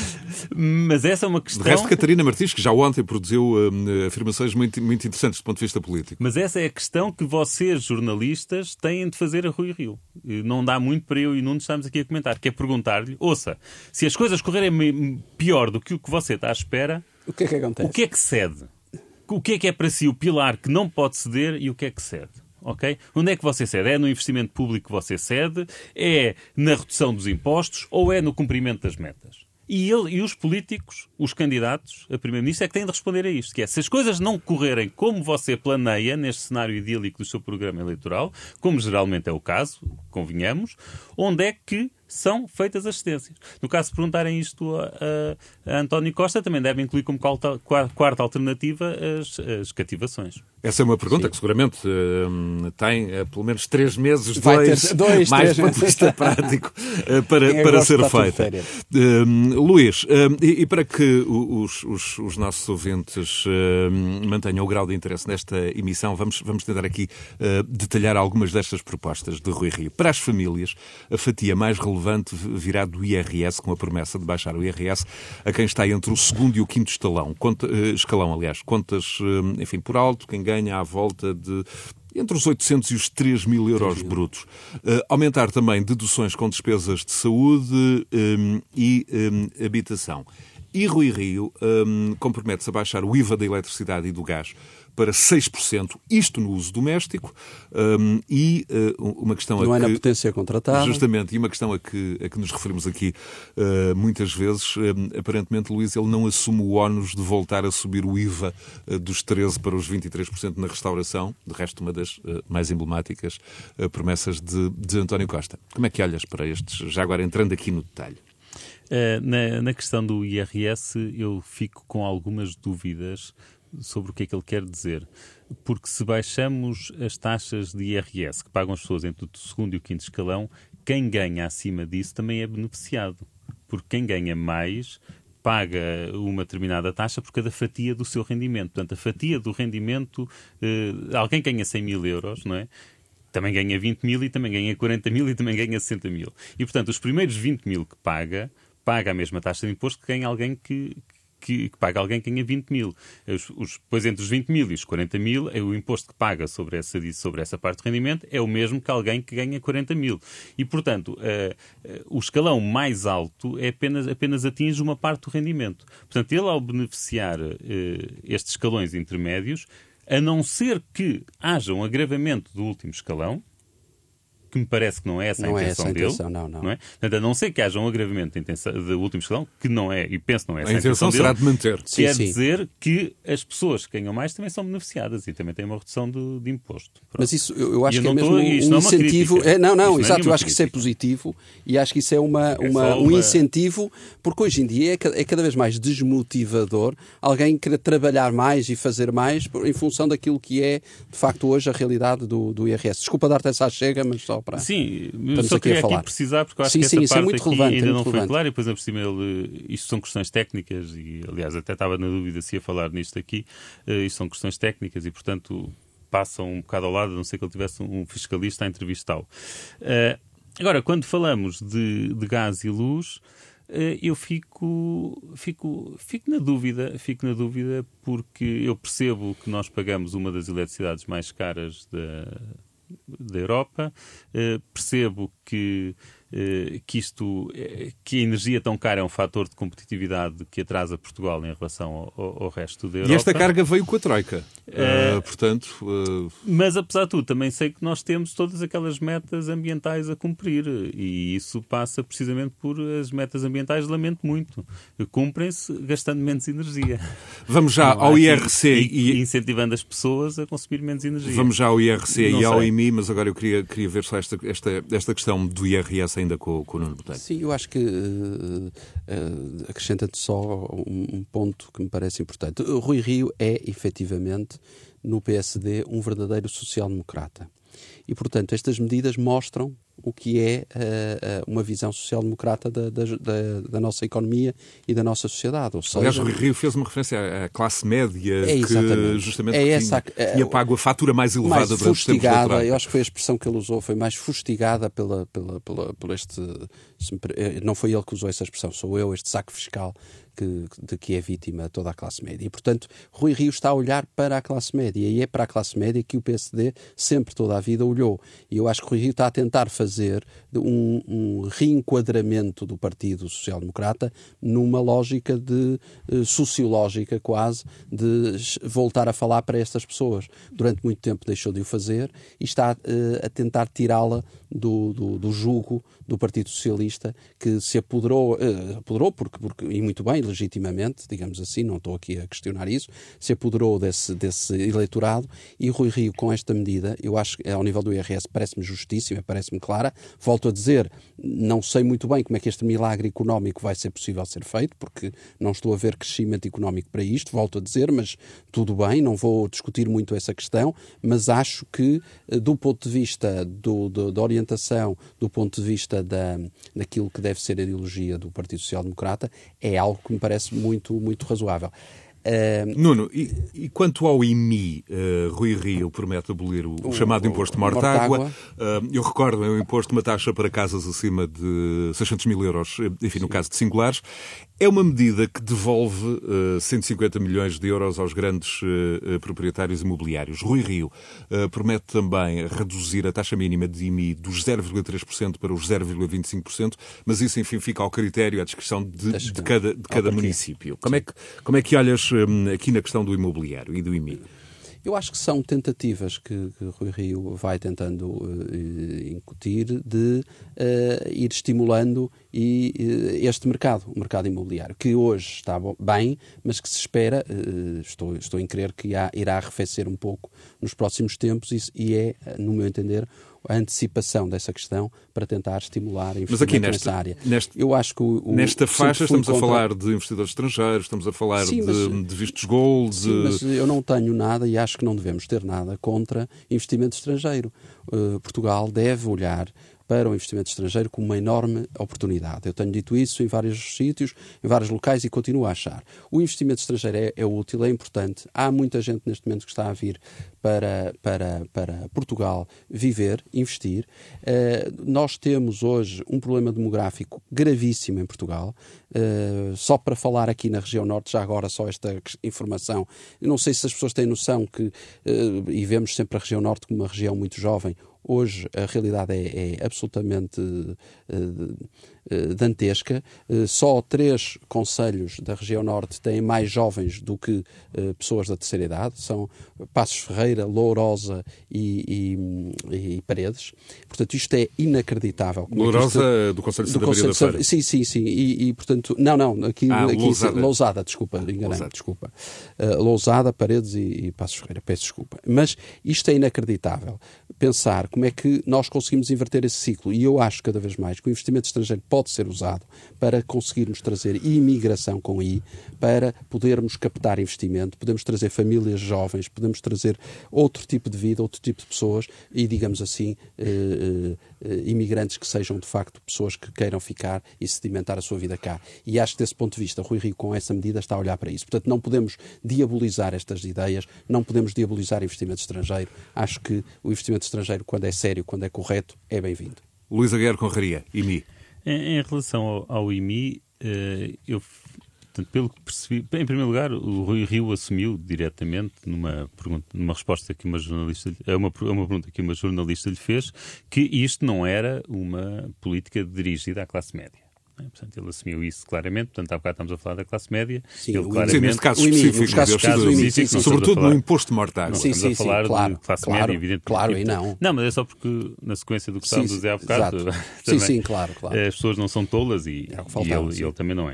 Mas essa é uma questão... De resto, Catarina Martins, que já ontem produziu uh, afirmações muito, muito interessantes do ponto de vista político. Mas essa é a questão que vocês, jornalistas, têm de fazer a Rui Rio. Não dá muito para eu e Nuno estarmos aqui a comentar, que é perguntar-lhe: ouça, se as coisas correrem pior do que o que você está à espera, o que é que acontece? O que é que cede? O que é que é para si o pilar que não pode ceder e o que é que cede? Okay? Onde é que você cede? É no investimento público que você cede? É na redução dos impostos? Ou é no cumprimento das metas? E, ele, e os políticos, os candidatos a primeiro-ministro, é que têm de responder a isto, que é: se as coisas não correrem como você planeia neste cenário idílico do seu programa eleitoral, como geralmente é o caso, convenhamos, onde é que são feitas as cedências? No caso de perguntarem isto a, a, a António Costa, também devem incluir como quarta, quarta alternativa as, as cativações. Essa é uma pergunta Sim. que seguramente uh, tem uh, pelo menos três meses, Vai dois, ter dois mais três do ponto de vista prático, uh, para, para ser feita. Uh, Luís, uh, e, e para que os, os, os nossos ouvintes uh, mantenham o grau de interesse nesta emissão, vamos, vamos tentar aqui uh, detalhar algumas destas propostas de Rui Rio. Para as famílias, a fatia mais relevante virá do I R S, com a promessa de baixar o I R S a quem está entre o segundo e o quinto escalão. Conta, uh, escalão, aliás, contas, uh, enfim, por alto, quem ganha à volta de entre os oitocentos e os três mil euros brutos. Uh, aumentar também deduções com despesas de saúde um, e um, habitação. E Rui Rio um, compromete-se a baixar o I V A da eletricidade e do gás para seis por cento, isto no uso doméstico, um, e uh, uma questão não a é que... na potência contratada. Justamente, e uma questão a que, a que nos referimos aqui uh, muitas vezes, um, aparentemente, Luís, ele não assume o ónus de voltar a subir o I V A uh, dos treze por cento para os vinte e três por cento na restauração, de resto uma das uh, mais emblemáticas uh, promessas de, de António Costa. Como é que olhas para estes, já agora entrando aqui no detalhe? Uh, na, na questão do I R S, eu fico com algumas dúvidas sobre o que é que ele quer dizer. Porque se baixamos as taxas de I R S que pagam as pessoas entre o segundo e o quinto escalão, quem ganha acima disso também é beneficiado. Porque quem ganha mais paga uma determinada taxa por cada fatia do seu rendimento. Portanto, a fatia do rendimento, eh, alguém ganha cem mil euros, não é? Também ganha vinte mil e também ganha quarenta mil e também ganha sessenta mil. E, portanto, os primeiros vinte mil que paga, paga a mesma taxa de imposto que ganha alguém que... Que, que paga alguém que ganha vinte mil. Os, os, depois, entre os vinte mil e os quarenta mil, é o imposto que paga sobre essa, sobre essa parte de rendimento é o mesmo que alguém que ganha quarenta mil. E, portanto, uh, uh, o escalão mais alto é apenas, apenas atinge uma parte do rendimento. Portanto, ele, ao beneficiar uh, estes escalões intermédios, a não ser que haja um agravamento do último escalão, que me parece que não é essa a não intenção é essa a dele, intenção, não, não. não é? Portanto, a não ser que haja um agravamento do último escalão, que não é, e penso que não é essa a a intenção, intenção será dele, de manter. Quer sim, sim. dizer que as pessoas que ganham mais também são beneficiadas e também têm uma redução de, de imposto. Pronto. Mas isso, eu, eu acho eu que é mesmo tô, um não incentivo... É é, não, não, isto exato, não é eu acho que isso é positivo e acho que isso é, uma, é uma, um uma... incentivo, porque hoje em dia é, é cada vez mais desmotivador alguém querer trabalhar mais e fazer mais em função daquilo que é, de facto, hoje a realidade do, do I R S. Desculpa dar-te essa chega, mas só... só para... Sim, Estamos só aqui queria a falar. aqui precisar, porque eu acho sim, que sim, essa isso é parte muito aqui relevante, ainda é não muito foi relevante. clara, e depois, por cima, ele, isto são questões técnicas, e aliás, até estava na dúvida se ia falar nisto aqui, uh, isto são questões técnicas e, portanto, passam um bocado ao lado, a não ser que ele tivesse um fiscalista a entrevistá-lo. Uh, agora, quando falamos de, de gás e luz, eu fico, fico, fico na dúvida, fico na dúvida porque eu percebo que nós pagamos uma das eletricidades mais caras da, da Europa, uh, percebo que, uh, que, isto, que a energia tão cara é um fator de competitividade que atrasa Portugal em relação ao, ao resto da Europa. E esta carga veio com a Troika. Uh, uh, portanto, uh... Mas, apesar de tudo, também sei que nós temos todas aquelas metas ambientais a cumprir, e isso passa precisamente por as metas ambientais, lamento muito, cumprem-se gastando menos energia. Vamos já Não, ao aqui, I R C e, e... incentivando as pessoas a consumir menos energia. Vamos já ao I R C Não e ao sei. I M I, mas agora eu queria, queria ver só esta, esta, esta questão do I R S ainda com, com o Nuno Botelho. Sim, eu acho que, uh, uh, acrescenta-te só um, um ponto que me parece importante. O Rui Rio é, efetivamente, no P S D, um verdadeiro social-democrata. E, portanto, estas medidas mostram o que é uh, uma visão social-democrata da, da, da, da nossa economia e da nossa sociedade. Ou seja, aliás, o Rio fez uma referência à classe média é que justamente é essa, tinha, tinha pago a fatura mais elevada mais durante os tempos da fustigada, Troika. eu acho que foi a expressão que ele usou, foi mais fustigada pela, pela, pela, por este... Não foi ele que usou essa expressão, sou eu, este saco fiscal que, de que é vítima toda a classe média. E, portanto, Rui Rio está a olhar para a classe média, e é para a classe média que o P S D sempre, toda a vida, olhou. E eu acho que Rui Rio está a tentar fazer um, um reenquadramento do Partido Social Democrata numa lógica de, uh, sociológica quase, de voltar a falar para estas pessoas. Durante muito tempo deixou de o fazer e está uh, a tentar tirá-la do, do, do jugo do Partido Socialista, que se apoderou, uh, apoderou porque, porque, e muito bem, legitimamente, digamos assim, não estou aqui a questionar isso, se apoderou desse, desse eleitorado, e Rui Rio, com esta medida, eu acho que ao nível do I R S parece-me justíssima, parece-me clara. Volto a dizer, não sei muito bem como é que este milagre económico vai ser possível ser feito, porque não estou a ver crescimento económico para isto, volto a dizer, mas tudo bem, não vou discutir muito essa questão, mas acho que, do ponto de vista do, do, da orientação, do ponto de vista da, daquilo que deve ser a ideologia do Partido Social Democrata, é algo que me parece muito, muito razoável. Uh, Nuno, e, e quanto ao I M I, uh, Rui Rio promete abolir o, o chamado o, imposto de o, morte-água. Uh, eu recordo, é um imposto, uma taxa para casas acima de seiscentos mil euros, enfim, no caso de singulares. É uma medida que devolve uh, cento e cinquenta milhões de euros aos grandes uh, proprietários imobiliários. Rui Rio uh, promete também reduzir a taxa mínima de I M I dos zero vírgula três por cento para os zero vírgula vinte e cinco por cento, mas isso, enfim, fica ao critério, à discrição de, de cada, de cada município. Como é, que, como é que olhas um, aqui na questão do imobiliário e do I M I? Eu acho que são tentativas que, que Rui Rio vai tentando uh, incutir de uh, ir estimulando e, uh, este mercado, o mercado imobiliário, que hoje está bem, mas que se espera, uh, estou, estou em crer que irá, irá arrefecer um pouco nos próximos tempos e, e é, no meu entender, a antecipação dessa questão para tentar estimular a investimento mas aqui nesta, nessa área. Neste, eu acho que o, o, nesta faixa estamos contra... a falar de investidores estrangeiros, estamos a falar sim, mas, de, de vistos gold. De... Sim, mas eu não tenho nada e acho que não devemos ter nada contra investimento estrangeiro. Uh, Portugal deve olhar para o investimento estrangeiro como uma enorme oportunidade. Eu tenho dito isso em vários sítios, em vários locais e continuo a achar. O investimento estrangeiro é, é útil, é importante. Há muita gente neste momento que está a vir para, para, para Portugal viver, investir. Uh, nós temos hoje um problema demográfico gravíssimo em Portugal. Uh, só para falar aqui na região norte, já agora só esta informação, eu não sei se as pessoas têm noção que, uh, e vemos sempre a região norte como uma região muito jovem. Hoje a realidade é, é absolutamente uh, uh, dantesca. Uh, só três concelhos da região norte têm mais jovens do que uh, pessoas da terceira idade. São Passos Ferreira, Lourosa e, e, e Paredes. Portanto, isto é inacreditável. Lourosa isto, do Conselho de do Santa Maria da Feira. Sim, sim, sim. E, e portanto, não, não. Aqui, ah, aqui Lousada. Lousada, desculpa, enganei-me, desculpa. Uh, Lousada, Paredes e, e Passos Ferreira, peço desculpa. Mas isto é inacreditável. Pensar como é que nós conseguimos inverter esse ciclo. E eu acho cada vez mais que o investimento estrangeiro pode pode ser usado para conseguirmos trazer imigração com I, para podermos captar investimento, podemos trazer famílias jovens, podemos trazer outro tipo de vida, outro tipo de pessoas e, digamos assim, eh, eh, imigrantes que sejam, de facto, pessoas que queiram ficar e sedimentar a sua vida cá. E acho que, desse ponto de vista, Rui Rio, com essa medida, está a olhar para isso. Portanto, não podemos diabolizar estas ideias, não podemos diabolizar investimento estrangeiro. Acho que o investimento estrangeiro, quando é sério, quando é correto, é bem-vindo. Luís Aguiar Conraria, I M I. Em, em relação ao, ao I M I, uh, eu, portanto, pelo que percebi, em primeiro lugar, o Rui Rio assumiu diretamente, numa, pergunta, numa resposta que uma jornalista, é uma, uma pergunta que uma jornalista lhe fez, que isto não era uma política dirigida à classe média. Portanto, ele assumiu isso claramente. Portanto, há bocado estamos a falar da classe média. Sim, ele, o, claramente, sim, neste caso específico, neste caso específico, específico, sim, sobretudo no imposto de mortalha. Não sim, estamos sim, a falar sim, claro, de classe claro, média, evidentemente. Claro, e não. Não, mas é só porque, na sequência do que estávamos a dizer há bocado, exato. também, sim, sim, claro, claro. as pessoas não são tolas e, é o que e, faltava, ele, ele também não é.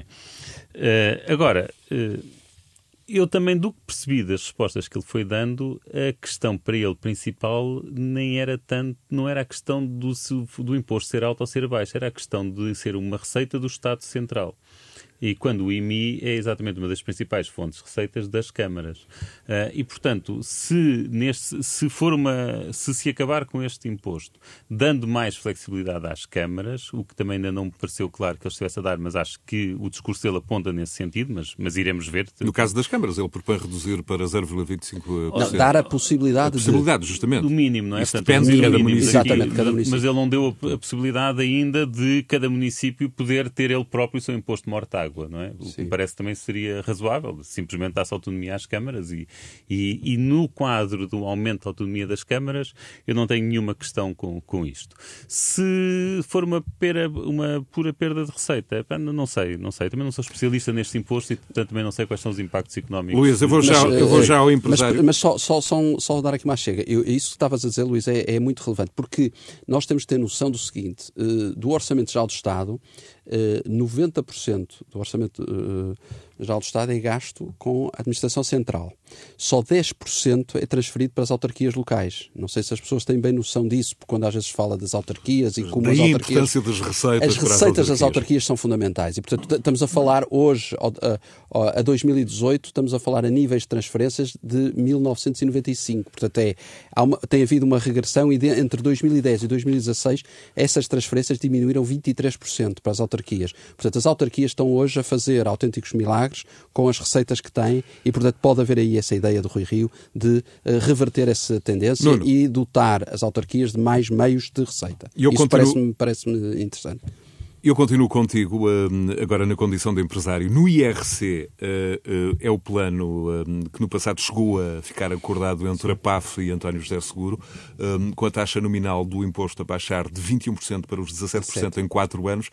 Uh, agora, uh, eu também, do que percebi das respostas que ele foi dando, a questão para ele principal nem era tanto, não era a questão do, do imposto ser alto ou ser baixo, era a questão de ser uma receita do Estado Central. E quando o I M I é exatamente uma das principais fontes de receitas das câmaras. Uh, e, portanto, se, neste, se, for uma, se se acabar com este imposto, dando mais flexibilidade às câmaras, o que também ainda não me pareceu claro que ele estivesse a dar, mas acho que o discurso dele aponta nesse sentido, mas, mas iremos ver. No caso das câmaras, ele propõe reduzir para zero vírgula vinte e cinco por cento. Não, dar a possibilidade, a possibilidade de... justamente. Do mínimo, não é? Isso Portanto, depende de cada município. Exatamente, cada município. Mas ele não deu a, a possibilidade ainda de cada município poder ter ele próprio o seu imposto de morte-água. Não é? O que me parece também seria razoável, simplesmente dar-se autonomia às câmaras e, e, e no quadro do aumento da autonomia das câmaras eu não tenho nenhuma questão com, com isto. Se for uma, pera, uma pura perda de receita, não sei, não sei, também não sou especialista neste imposto e portanto também não sei quais são os impactos económicos. Luís, eu vou já, mas, eu vou já ao empresário. Mas, mas só, só, só, só dar aqui mais chega. Eu, isso que estavas a dizer, Luís, é, é muito relevante, porque nós temos de ter noção do seguinte, uh, do Orçamento Geral do Estado, uh, noventa por cento do Orçamento uh, Geral do Estado é gasto com a administração central. Só dez por cento é transferido para as autarquias locais. Não sei se as pessoas têm bem noção disso, porque quando às vezes fala das autarquias e como Daí as a autarquias... importância das receitas As para receitas as das autarquias são fundamentais. E, portanto, estamos a falar hoje, a, a dois mil e dezoito, estamos a falar a níveis de transferências de mil novecentos e noventa e cinco. Portanto, é, há uma, tem havido uma regressão e de, entre dois mil e dez e dois mil e dezasseis essas transferências diminuíram vinte e três por cento para as autarquias. Portanto, as autarquias estão hoje a fazer autênticos milagres com as receitas que têm e, portanto, pode haver aí essa ideia do Rui Rio de uh, reverter essa tendência Nuno. E dotar as autarquias de mais meios de receita. Eu Isso continuo... parece-me parece-me interessante. Eu continuo contigo, agora na condição de empresário. No I R C é o plano que no passado chegou a ficar acordado entre a P A F e António José Seguro, com a taxa nominal do imposto a baixar de vinte e um por cento para os dezassete por cento em quatro anos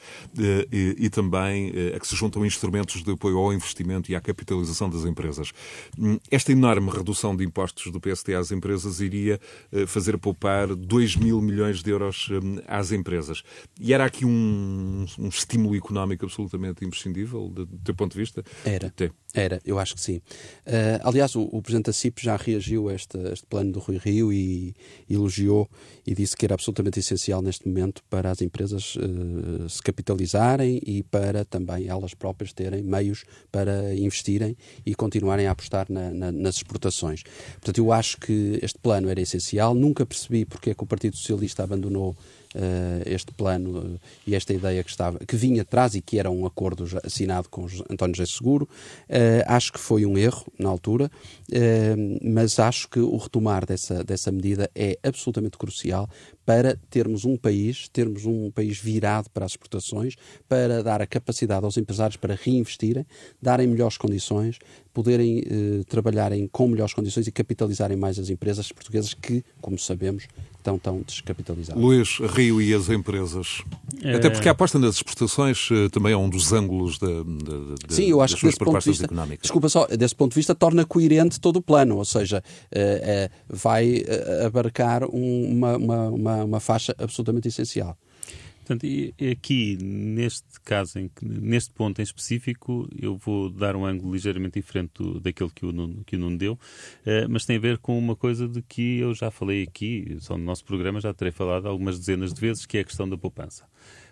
e também a que se juntam instrumentos de apoio ao investimento e à capitalização das empresas. Esta enorme redução de impostos do P S D às empresas iria fazer poupar dois mil milhões de euros às empresas. E era aqui um Um, um estímulo económico absolutamente imprescindível, do teu ponto de vista? Era, Tem. era, eu acho que sim. Uh, aliás, o, o Presidente da C I P já reagiu a este, a este plano do Rui Rio e, e elogiou e disse que era absolutamente essencial neste momento para as empresas uh, se capitalizarem e para também elas próprias terem meios para investirem e continuarem a apostar na, na, nas exportações. Portanto, eu acho que este plano era essencial. Nunca percebi porque é que o Partido Socialista abandonou Uh, este plano uh, e esta ideia que, estava, que vinha atrás e que era um acordo já assinado com António José Seguro. Uh, acho que foi um erro na altura, uh, mas acho que o retomar dessa, dessa medida é absolutamente crucial para termos um país, termos um país virado para as exportações, para dar a capacidade aos empresários para reinvestirem, darem melhores condições, poderem eh, trabalharem com melhores condições e capitalizarem mais as empresas portuguesas que, como sabemos, estão tão descapitalizadas. Luís, Rio e as empresas. É... Até porque a aposta nas exportações eh, também é um dos ângulos da, da, da, Sim, eu acho das que suas desse ponto de vista, económicas. Desculpa só, desse ponto de vista torna coerente todo o plano, ou seja, eh, eh, vai eh, abarcar um, uma, uma, uma, uma faixa absolutamente essencial. Portanto, e aqui, neste caso, em que, neste ponto em específico, eu vou dar um ângulo ligeiramente diferente do, daquele que o Nuno, que o Nuno deu, uh, mas tem a ver com uma coisa de que eu já falei aqui, só no nosso programa já terei falado algumas dezenas de vezes, que é a questão da poupança.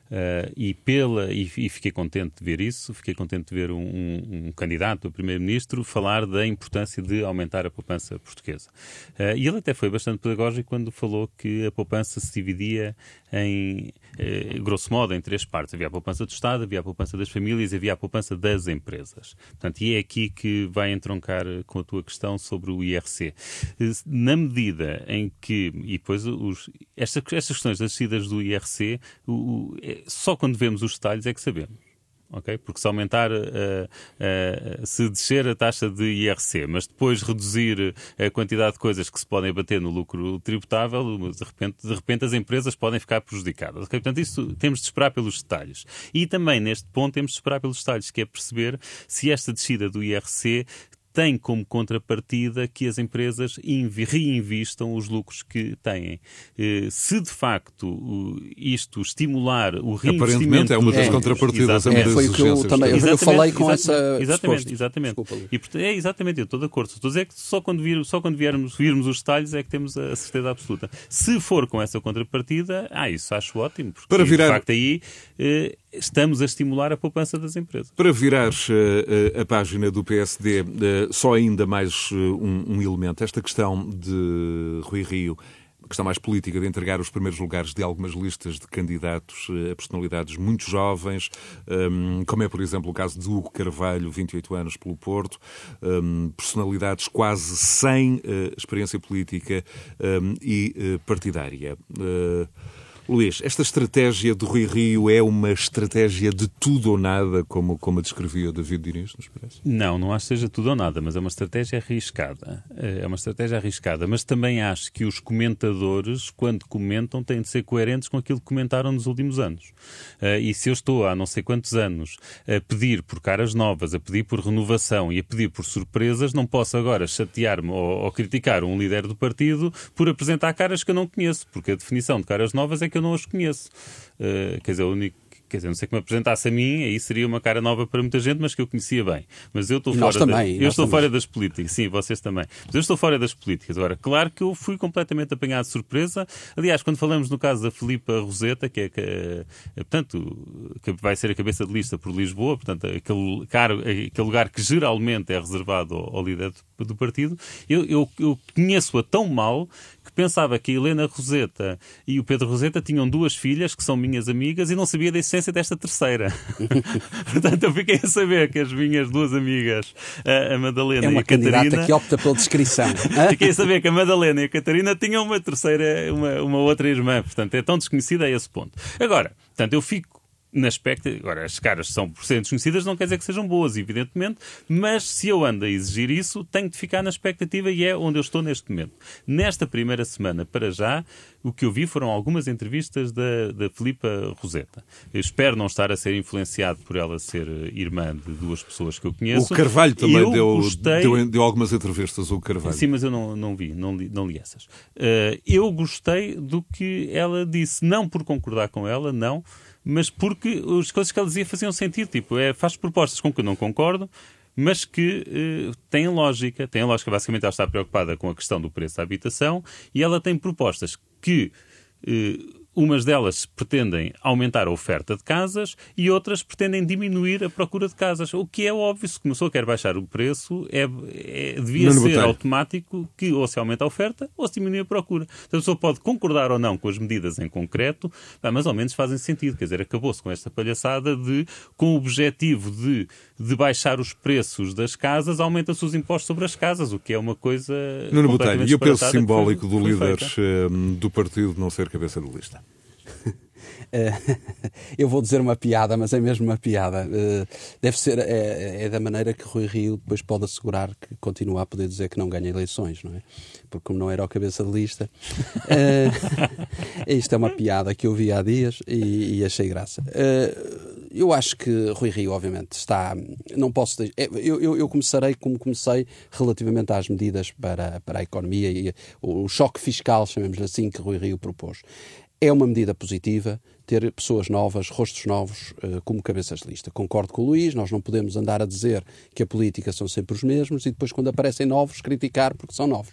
Uh, e, pela, e, e fiquei contente de ver isso, fiquei contente de ver um, um, um candidato a primeiro-ministro falar da importância de aumentar a poupança portuguesa. Uh, e ele até foi bastante pedagógico quando falou que a poupança se dividia em, eh, grosso modo, em três partes. Havia a poupança do Estado, havia a poupança das famílias e havia a poupança das empresas. Portanto, e é aqui que vai entroncar com a tua questão sobre o I R C. Na medida em que, e depois os, estas, estas questões das descidas do I R C, o, o, é, só quando vemos os detalhes é que sabemos. Okay? Porque se aumentar, uh, uh, se descer a taxa de I R C, mas depois reduzir a quantidade de coisas que se podem bater no lucro tributável, de repente, de repente as empresas podem ficar prejudicadas. Okay? Portanto, isso temos de esperar pelos detalhes. E também, neste ponto, temos de esperar pelos detalhes, que é perceber se esta descida do I R C tem como contrapartida que as empresas reinvistam os lucros que têm. Se de facto isto estimular o reinvestimento... Aparentemente é uma das é, contrapartidas. É, foi o que eu também eu falei com exatamente, essa... Exatamente, exatamente. E, é exatamente, eu estou de acordo. Estou a dizer que só quando, vir, só quando viermos, virmos os detalhes é que temos a certeza absoluta. Se for com essa contrapartida, ah, isso acho ótimo, porque Para virar... de facto aí... Eh, estamos a estimular a poupança das empresas. Para virar uh, a página do P S D, uh, só ainda mais uh, um, um elemento. Esta questão de Rui Rio, a questão mais política de entregar os primeiros lugares de algumas listas de candidatos uh, a personalidades muito jovens, um, como é, por exemplo, o caso de Hugo Carvalho, vinte e oito anos, pelo Porto, um, personalidades quase sem uh, experiência política um, e uh, partidária. Uh, Luís, esta estratégia do Rui Rio é uma estratégia de tudo ou nada, como, como a descrevia o David Diniz, nos parece? Não, não acho que seja tudo ou nada, mas é uma estratégia arriscada. É uma estratégia arriscada, mas também acho que os comentadores, quando comentam, têm de ser coerentes com aquilo que comentaram nos últimos anos. E se eu estou há não sei quantos anos a pedir por caras novas, a pedir por renovação e a pedir por surpresas, não posso agora chatear-me ou, ou criticar um líder do partido por apresentar caras que eu não conheço, porque a definição de caras novas é que eu não os conheço. Uh, quer dizer, o único Quer dizer, não sei que me apresentasse a mim, aí seria uma cara nova para muita gente, mas que eu conhecia bem. Mas eu estou fora, também, da, eu estou fora das políticas. Sim, vocês também. Mas eu estou fora das políticas. Agora, claro que eu fui completamente apanhado de surpresa. Aliás, quando falamos no caso da Filipa Roseta, que é, que, é, portanto, que vai ser a cabeça de lista por Lisboa, portanto, aquele, caro, aquele lugar que geralmente é reservado ao, ao líder do, do partido, eu, eu, eu conheço-a tão mal que pensava que a Helena Roseta e o Pedro Roseta tinham duas filhas que são minhas amigas e não sabia da existência desta terceira. Portanto, eu fiquei a saber que as minhas duas amigas, a Madalena é e a Catarina... É uma candidata que opta pela descrição. Fiquei a saber que a Madalena e a Catarina tinham uma terceira, uma, uma outra irmã. Portanto, é tão desconhecida a esse ponto. Agora, portanto, eu fico na expectativa... Agora, as caras são por serem desconhecidas, não quer dizer que sejam boas, evidentemente, mas se eu ando a exigir isso, tenho de ficar na expectativa e é onde eu estou neste momento. Nesta primeira semana, para já, o que eu vi foram algumas entrevistas da, da Filipa Roseta. Eu espero não estar a ser influenciado por ela ser irmã de duas pessoas que eu conheço. O Carvalho também deu, gostei... deu, deu algumas entrevistas, o Carvalho. Sim, mas eu não, não vi, não li, não li essas. Uh, eu gostei do que ela disse, não por concordar com ela, não, mas porque as coisas que ela dizia faziam sentido. Tipo, é, faz propostas com que eu não concordo, mas que eh, têm lógica. Têm lógica, basicamente ela está preocupada com a questão do preço da habitação e ela tem propostas que... Eh, umas delas pretendem aumentar a oferta de casas e outras pretendem diminuir a procura de casas. O que é óbvio, se começou a querer baixar o preço, é, é, devia não ser não automático que ou se aumenta a oferta ou se diminui a procura. Então a pessoa pode concordar ou não com as medidas em concreto, mas ao menos fazem sentido. Quer dizer, acabou-se com esta palhaçada de, com o objetivo de, de baixar os preços das casas, aumenta-se os impostos sobre as casas, o que é uma coisa... Nuno Botelho, e o peso simbólico foi, do líder uh, do partido não ser cabeça de lista? Uh, eu vou dizer uma piada, mas é mesmo uma piada. Uh, deve ser, é, é da maneira que Rui Rio depois pode assegurar que continua a poder dizer que não ganha eleições, não é? Porque como não era o cabeça de lista. Uh, isto é uma piada que eu vi há dias e, e achei graça. Uh, eu acho que Rui Rio, obviamente, está... Não posso... Eu, eu, eu começarei como comecei relativamente às medidas para, para a economia e o choque fiscal, chamemos-lhe assim, que Rui Rio propôs. É uma medida positiva ter pessoas novas, rostos novos, uh, como cabeças de lista. Concordo com o Luís, nós não podemos andar a dizer que a política são sempre os mesmos e depois, quando aparecem novos, criticar porque são novos.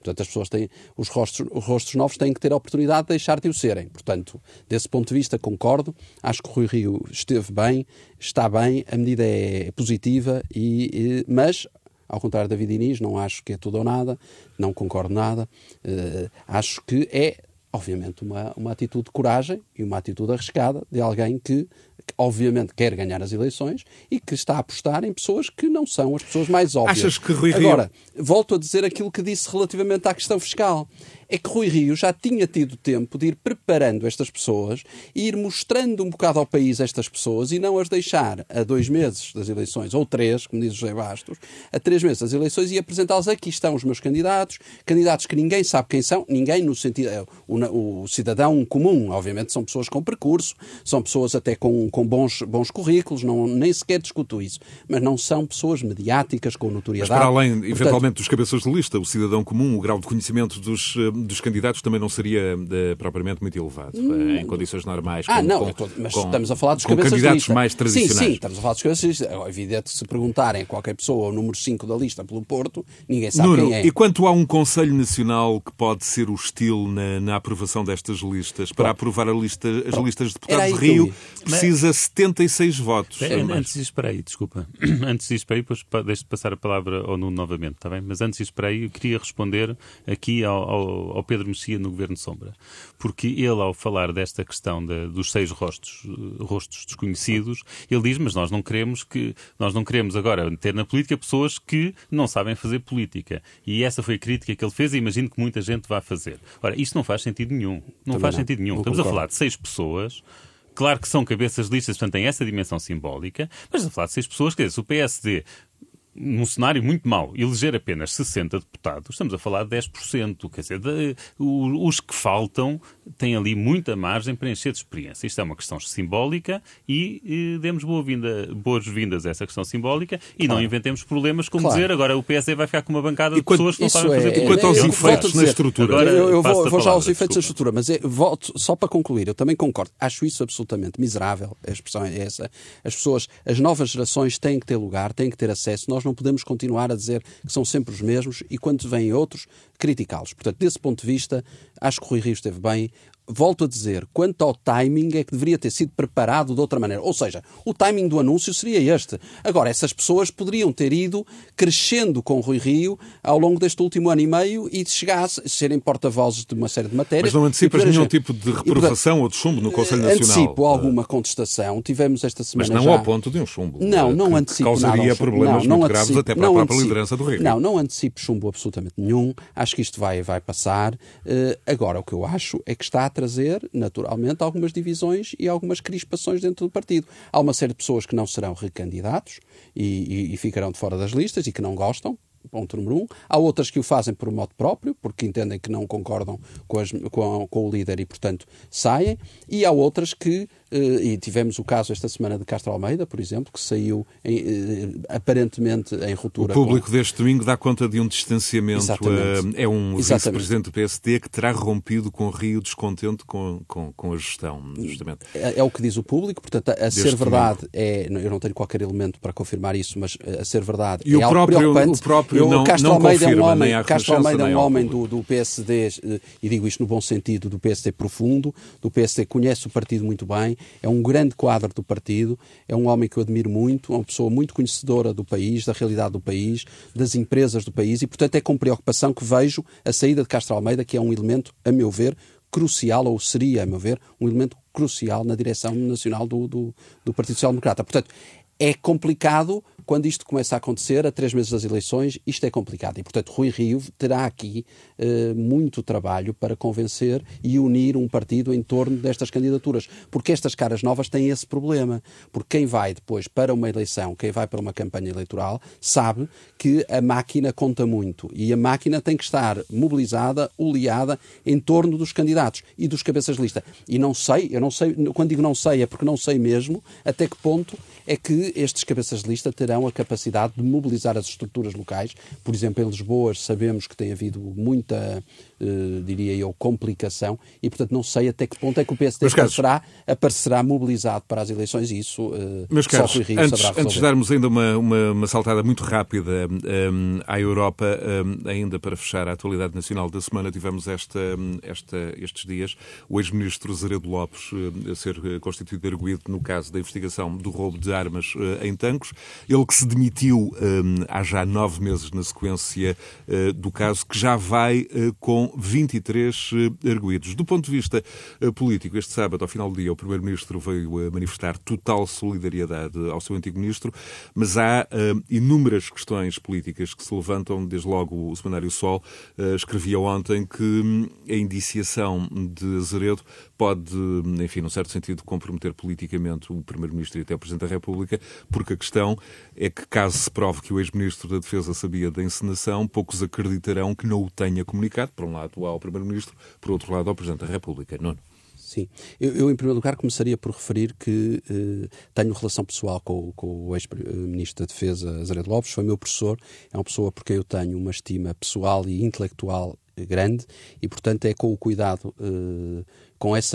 Portanto, as pessoas têm, os rostos, os rostos novos têm que ter a oportunidade de deixar de o serem. Portanto, desse ponto de vista, concordo. Acho que o Rui Rio esteve bem, está bem, a medida é positiva, e, e, mas, ao contrário da David Inês, não acho que é tudo ou nada, não concordo nada. Uh, acho que é, obviamente, uma, uma atitude de coragem e uma atitude arriscada de alguém que, que, obviamente, quer ganhar as eleições e que está a apostar em pessoas que não são as pessoas mais óbvias. Achas que Rui Rio... Agora, volto a dizer aquilo que disse relativamente à questão fiscal. É que Rui Rio já tinha tido tempo de ir preparando estas pessoas e ir mostrando um bocado ao país estas pessoas e não as deixar a dois meses das eleições, ou três, como diz o José Bastos, a três meses das eleições, e apresentá-los. Aqui estão os meus candidatos, candidatos que ninguém sabe quem são, ninguém no sentido... O, o cidadão comum, obviamente, são pessoas com percurso, são pessoas até com, com bons, bons currículos, não, nem sequer discuto isso, mas não são pessoas mediáticas com notoriedade. Mas para além, Portanto, eventualmente, dos cabeças de lista, o cidadão comum, o grau de conhecimento dos... dos candidatos também não seria uh, propriamente muito elevado, uh, em condições normais. Ah, com, não, com, tô, mas com, estamos a falar dos com cabeças candidatos de lista. mais tradicionais. Sim, sim, estamos a falar dos cabeças de lista. É evidente que se perguntarem a qualquer pessoa o número cinco da lista pelo Porto, ninguém sabe Nuno, quem é. E quanto a um Conselho Nacional que pode ser hostil na, na aprovação destas listas, para Pronto. aprovar a lista, as Pronto. listas de deputados de Era aí Rio, precisa mas... setenta e seis votos. É, antes disso, espera aí, desculpa. Antes disso, espera aí, depois deixo de passar a palavra ao Nuno novamente, está bem? Mas antes disso, espera aí, eu queria responder aqui ao, ao, ao Pedro Mexia no Governo Sombra. Porque ele, ao falar desta questão de, dos seis rostos, rostos desconhecidos, ele diz, mas nós não queremos que nós não queremos agora ter na política pessoas que não sabem fazer política. E essa foi a crítica que ele fez e imagino que muita gente vai fazer. Ora, isto não faz sentido nenhum. Não Também faz não. sentido nenhum. Não Estamos concordo. a falar de seis pessoas. Claro que são cabeças de listas, portanto tem essa dimensão simbólica, mas estamos a falar de seis pessoas, quer dizer, se o P S D, num cenário muito mau, eleger apenas sessenta deputados, estamos a falar de dez por cento. Quer dizer, de, o, os que faltam têm ali muita margem para encher de experiência. Isto é uma questão simbólica e, e demos boa-vinda, boas-vindas a essa questão simbólica e claro. Não inventemos problemas como claro. Dizer agora o P S D vai ficar com uma bancada de pessoas que não sabem fazer política. E quanto aos é, efeitos na estrutura? Agora, eu, eu vou, vou já aos desculpa. efeitos da estrutura, mas é, volto só para concluir, eu também concordo. Acho isso absolutamente miserável, a expressão é essa. As pessoas, as novas gerações têm que ter lugar, têm que ter acesso, nós não podemos continuar a dizer que são sempre os mesmos e quando vêm outros, criticá-los. Portanto, desse ponto de vista, acho que o Rui Rio esteve bem. Volto a dizer, quanto ao timing é que deveria ter sido preparado de outra maneira. Ou seja, o timing do anúncio seria este. Agora, essas pessoas poderiam ter ido crescendo com o Rui Rio ao longo deste último ano e meio e chegasse, serem porta-vozes de uma série de matérias. Mas não antecipas nenhum gente... tipo de reprovação e, portanto, ou de chumbo no Conselho Nacional? Antecipo alguma contestação. Tivemos esta semana Mas não já... ao ponto de um chumbo. Não, não que antecipo causaria nada. problemas não, muito não graves antecipo, até para a própria antecipo. liderança do Rio. Não, não antecipo chumbo absolutamente nenhum. Acho que isto vai, vai passar. Uh, agora, o que eu acho é que está a trazer, naturalmente, algumas divisões e algumas crispações dentro do partido. Há uma série de pessoas que não serão recandidatos e, e, e ficarão de fora das listas e que não gostam. Ponto número um. Há outras que o fazem por modo próprio, porque entendem que não concordam com, as, com, a, com o líder e, portanto, saem. E há outras que, eh, e tivemos o caso esta semana de Castro Almeida, por exemplo, que saiu em, eh, aparentemente em ruptura. O público com... deste domingo dá conta de um distanciamento. Eh, é um vice-presidente do P S D que terá rompido com o Rio descontente com, com, com a gestão, justamente. É, é o que diz o público, portanto, a, a ser verdade, é, eu não tenho qualquer elemento para confirmar isso, mas a ser verdade e é o algo próprio, preocupante. O próprio Eu, não, Castro não Almeida confirma, é um homem, nem à Castro Almeida é um homem do, do, do P S D, e digo isto no bom sentido, do P S D profundo, do P S D conhece o partido muito bem, é um grande quadro do partido, é um homem que eu admiro muito, é uma pessoa muito conhecedora do país, da realidade do país, das empresas do país, e portanto é com preocupação que vejo a saída de Castro Almeida, que é um elemento, a meu ver, crucial, ou seria, a meu ver, um elemento crucial na direção nacional do, do, do Partido Social Democrata. Portanto, é complicado quando isto começa a acontecer, a três meses das eleições, isto é complicado. E, portanto, Rui Rio terá aqui uh, muito trabalho para convencer e unir um partido em torno destas candidaturas. Porque estas caras novas têm esse problema. Porque quem vai depois para uma eleição, quem vai para uma campanha eleitoral, sabe que a máquina conta muito. E a máquina tem que estar mobilizada, oleada, em torno dos candidatos e dos cabeças de lista. E não sei, eu não sei, quando digo não sei, é porque não sei mesmo até que ponto é que estes cabeças de lista terão não a capacidade de mobilizar as estruturas locais. Por exemplo, em Lisboa sabemos que tem havido muita, uh, diria eu, complicação e, portanto, não sei até que ponto é que o P S D aparecerá, aparecerá mobilizado para as eleições e isso uh, Meus só caros, Rui Rio antes, saberá resolver. Antes de darmos ainda uma, uma, uma saltada muito rápida um, à Europa, um, ainda para fechar a atualidade nacional da semana, tivemos esta, esta, estes dias o ex-ministro Azeredo Lopes uh, a ser constituído arguido no caso da investigação do roubo de armas uh, em Tancos. Ele que se demitiu um, há já nove meses na sequência uh, do caso, que já vai uh, com vinte e três uh, arguidos. Do ponto de vista uh, político, este sábado, ao final do dia, o primeiro-ministro veio uh, manifestar total solidariedade ao seu antigo ministro, mas há uh, inúmeras questões políticas que se levantam. Desde logo o Semanário Sol uh, escrevia ontem que um, a indiciação de Azeredo pode, enfim, num certo sentido, comprometer politicamente o Primeiro-Ministro e até o Presidente da República, porque a questão é que, caso se prove que o ex-Ministro da Defesa sabia da encenação, poucos acreditarão que não o tenha comunicado, por um lado ao Primeiro-Ministro, por outro lado ao Presidente da República. Nuno. Sim. Eu, eu, em primeiro lugar, começaria por referir que eh, tenho relação pessoal com, com o ex-ministro da Defesa, Azeredo Lopes, foi meu professor, é uma pessoa por quem eu tenho uma estima pessoal e intelectual grande e, portanto, é com o cuidado, eh, com essa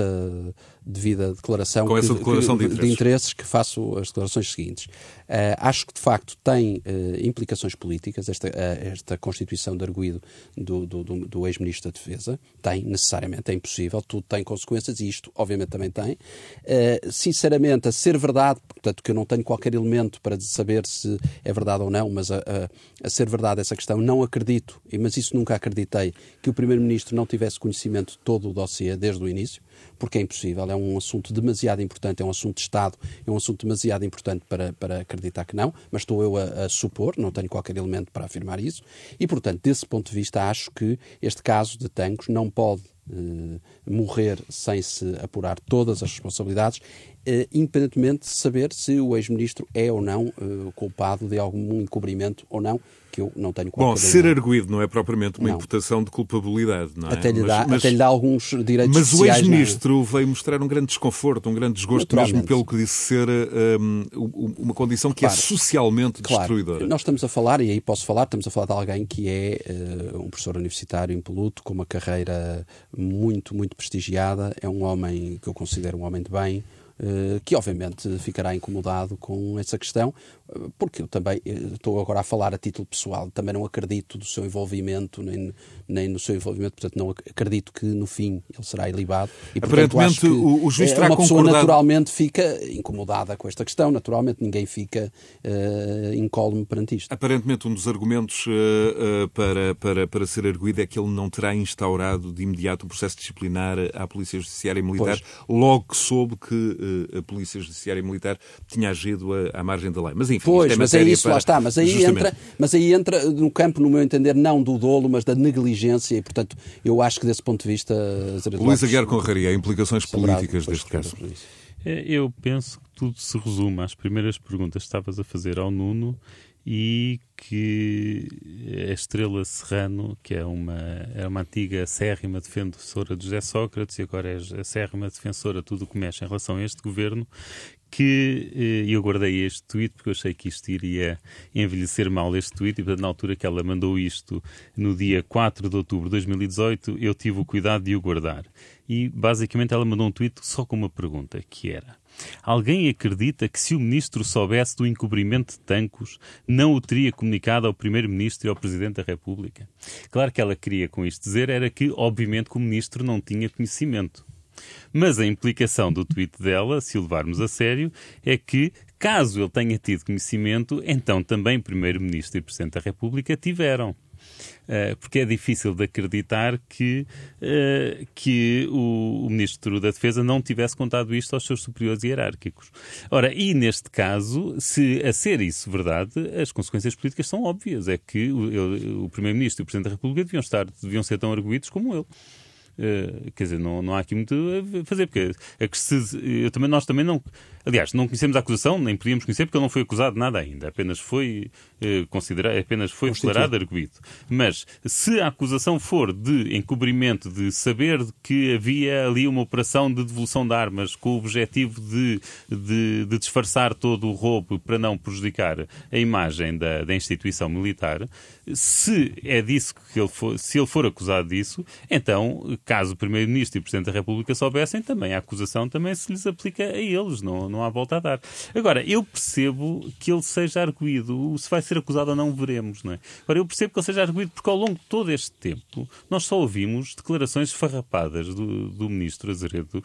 devida declaração, com essa que, declaração que, de, interesses. de interesses que faço as declarações seguintes. Uh, acho que, de facto, tem uh, implicações políticas esta, uh, esta constituição de arguido do, do, do, do ex-ministro da Defesa. Tem, necessariamente, é impossível, tudo tem consequências e isto, obviamente, também tem. Uh, sinceramente, a ser verdade, portanto, que eu não tenho qualquer elemento para saber se é verdade ou não, mas a, a, a ser verdade essa questão, não acredito, mas isso nunca acreditei, que o Primeiro-Ministro não tivesse conhecimento de todo o dossiê desde o início, porque é impossível, é um assunto demasiado importante, é um assunto de Estado, é um assunto demasiado importante para, para acreditar que não, mas estou eu a, a supor, não tenho qualquer elemento para afirmar isso, e, portanto, desse ponto de vista, acho que este caso de Tancos não pode eh, morrer sem se apurar todas as responsabilidades, eh, independentemente de saber se o ex-ministro é ou não eh, culpado de algum encobrimento ou não, que eu não tenho qualquer... Bom, ser arguido não é propriamente uma não. imputação de culpabilidade, não é? Até lhe dá, mas, mas, até lhe dá alguns direitos mas sociais. Mas o ex-ministro veio mostrar um grande desconforto, um grande desgosto, mesmo pelo que disse ser um, uma condição que claro, é socialmente claro. destruidora. Nós estamos a falar, e aí posso falar, estamos a falar de alguém que é uh, um professor universitário impoluto, com uma carreira muito, muito prestigiada, é um homem que eu considero um homem de bem, Uh, que obviamente ficará incomodado com essa questão, uh, porque eu também uh, estou agora a falar a título pessoal, também não acredito do seu envolvimento, nem, nem no seu envolvimento, portanto não acredito que no fim ele será ilibado. E, portanto, aparentemente acho que o, o juiz terá uma pessoa concordado... naturalmente fica incomodada com esta questão, naturalmente ninguém fica uh, incólume perante isto. Aparentemente um dos argumentos uh, uh, para, para, para ser arguido é que ele não terá instaurado de imediato um processo disciplinar à Polícia Judiciária e Militar, pois. Logo que soube que a Polícia Judiciária e Militar tinha agido à margem da lei. Mas enfim, pois, é mas é isso, para... lá está. Mas aí, entra, mas aí entra no campo, no meu entender, não do dolo, mas da negligência e, portanto, eu acho que desse ponto de vista... Luís Aguiar Conraria, implicações políticas deste caso. Eu penso que tudo se resume às primeiras perguntas que estavas a fazer ao Nuno e que a Estrela Serrano, que é uma, é uma antiga acérrima defensora de José Sócrates e agora é acérrima defensora de tudo o que mexe em relação a este governo, que e eu guardei este tweet porque eu achei que isto iria envelhecer mal, este tweet, e portanto na altura que ela mandou isto no dia quatro de outubro de dois mil e dezoito eu tive o cuidado de o guardar e basicamente ela mandou um tweet só com uma pergunta, que era: alguém acredita que se o Ministro soubesse do encobrimento de Tancos não o teria comunicado ao Primeiro-Ministro e ao Presidente da República? Claro que ela queria com isto dizer era que obviamente que o Ministro não tinha conhecimento. Mas a implicação do tweet dela, se o levarmos a sério, é que, caso ele tenha tido conhecimento, então também o Primeiro-Ministro e o Presidente da República tiveram. Uh, porque é difícil de acreditar que, uh, que o, o Ministro da Defesa não tivesse contado isto aos seus superiores hierárquicos. Ora, e neste caso, se a ser isso verdade, as consequências políticas são óbvias. É que o, o Primeiro-Ministro e o Presidente da República deviam, estar, deviam ser tão arguidos como ele. Uh, quer dizer, não, não há aqui muito a fazer, porque a que se, eu também, nós também não... aliás, não conhecemos a acusação, nem podíamos conhecer porque ele não foi acusado de nada ainda, apenas foi, eh, considerado, apenas foi declarado arguido. Mas se a acusação for de encobrimento, de saber que havia ali uma operação de devolução de armas com o objetivo de, de, de disfarçar todo o roubo para não prejudicar a imagem da, da instituição militar, se é disso que ele for, se ele for acusado disso, então, caso o Primeiro-Ministro e o Presidente da República soubessem, também a acusação também se lhes aplica a eles, não, não há volta a dar. Agora, eu percebo que ele seja arguido, se vai ser acusado ou não, veremos, não é? Agora, eu percebo que ele seja arguido porque ao longo de todo este tempo nós só ouvimos declarações farrapadas do, do Ministro Azeredo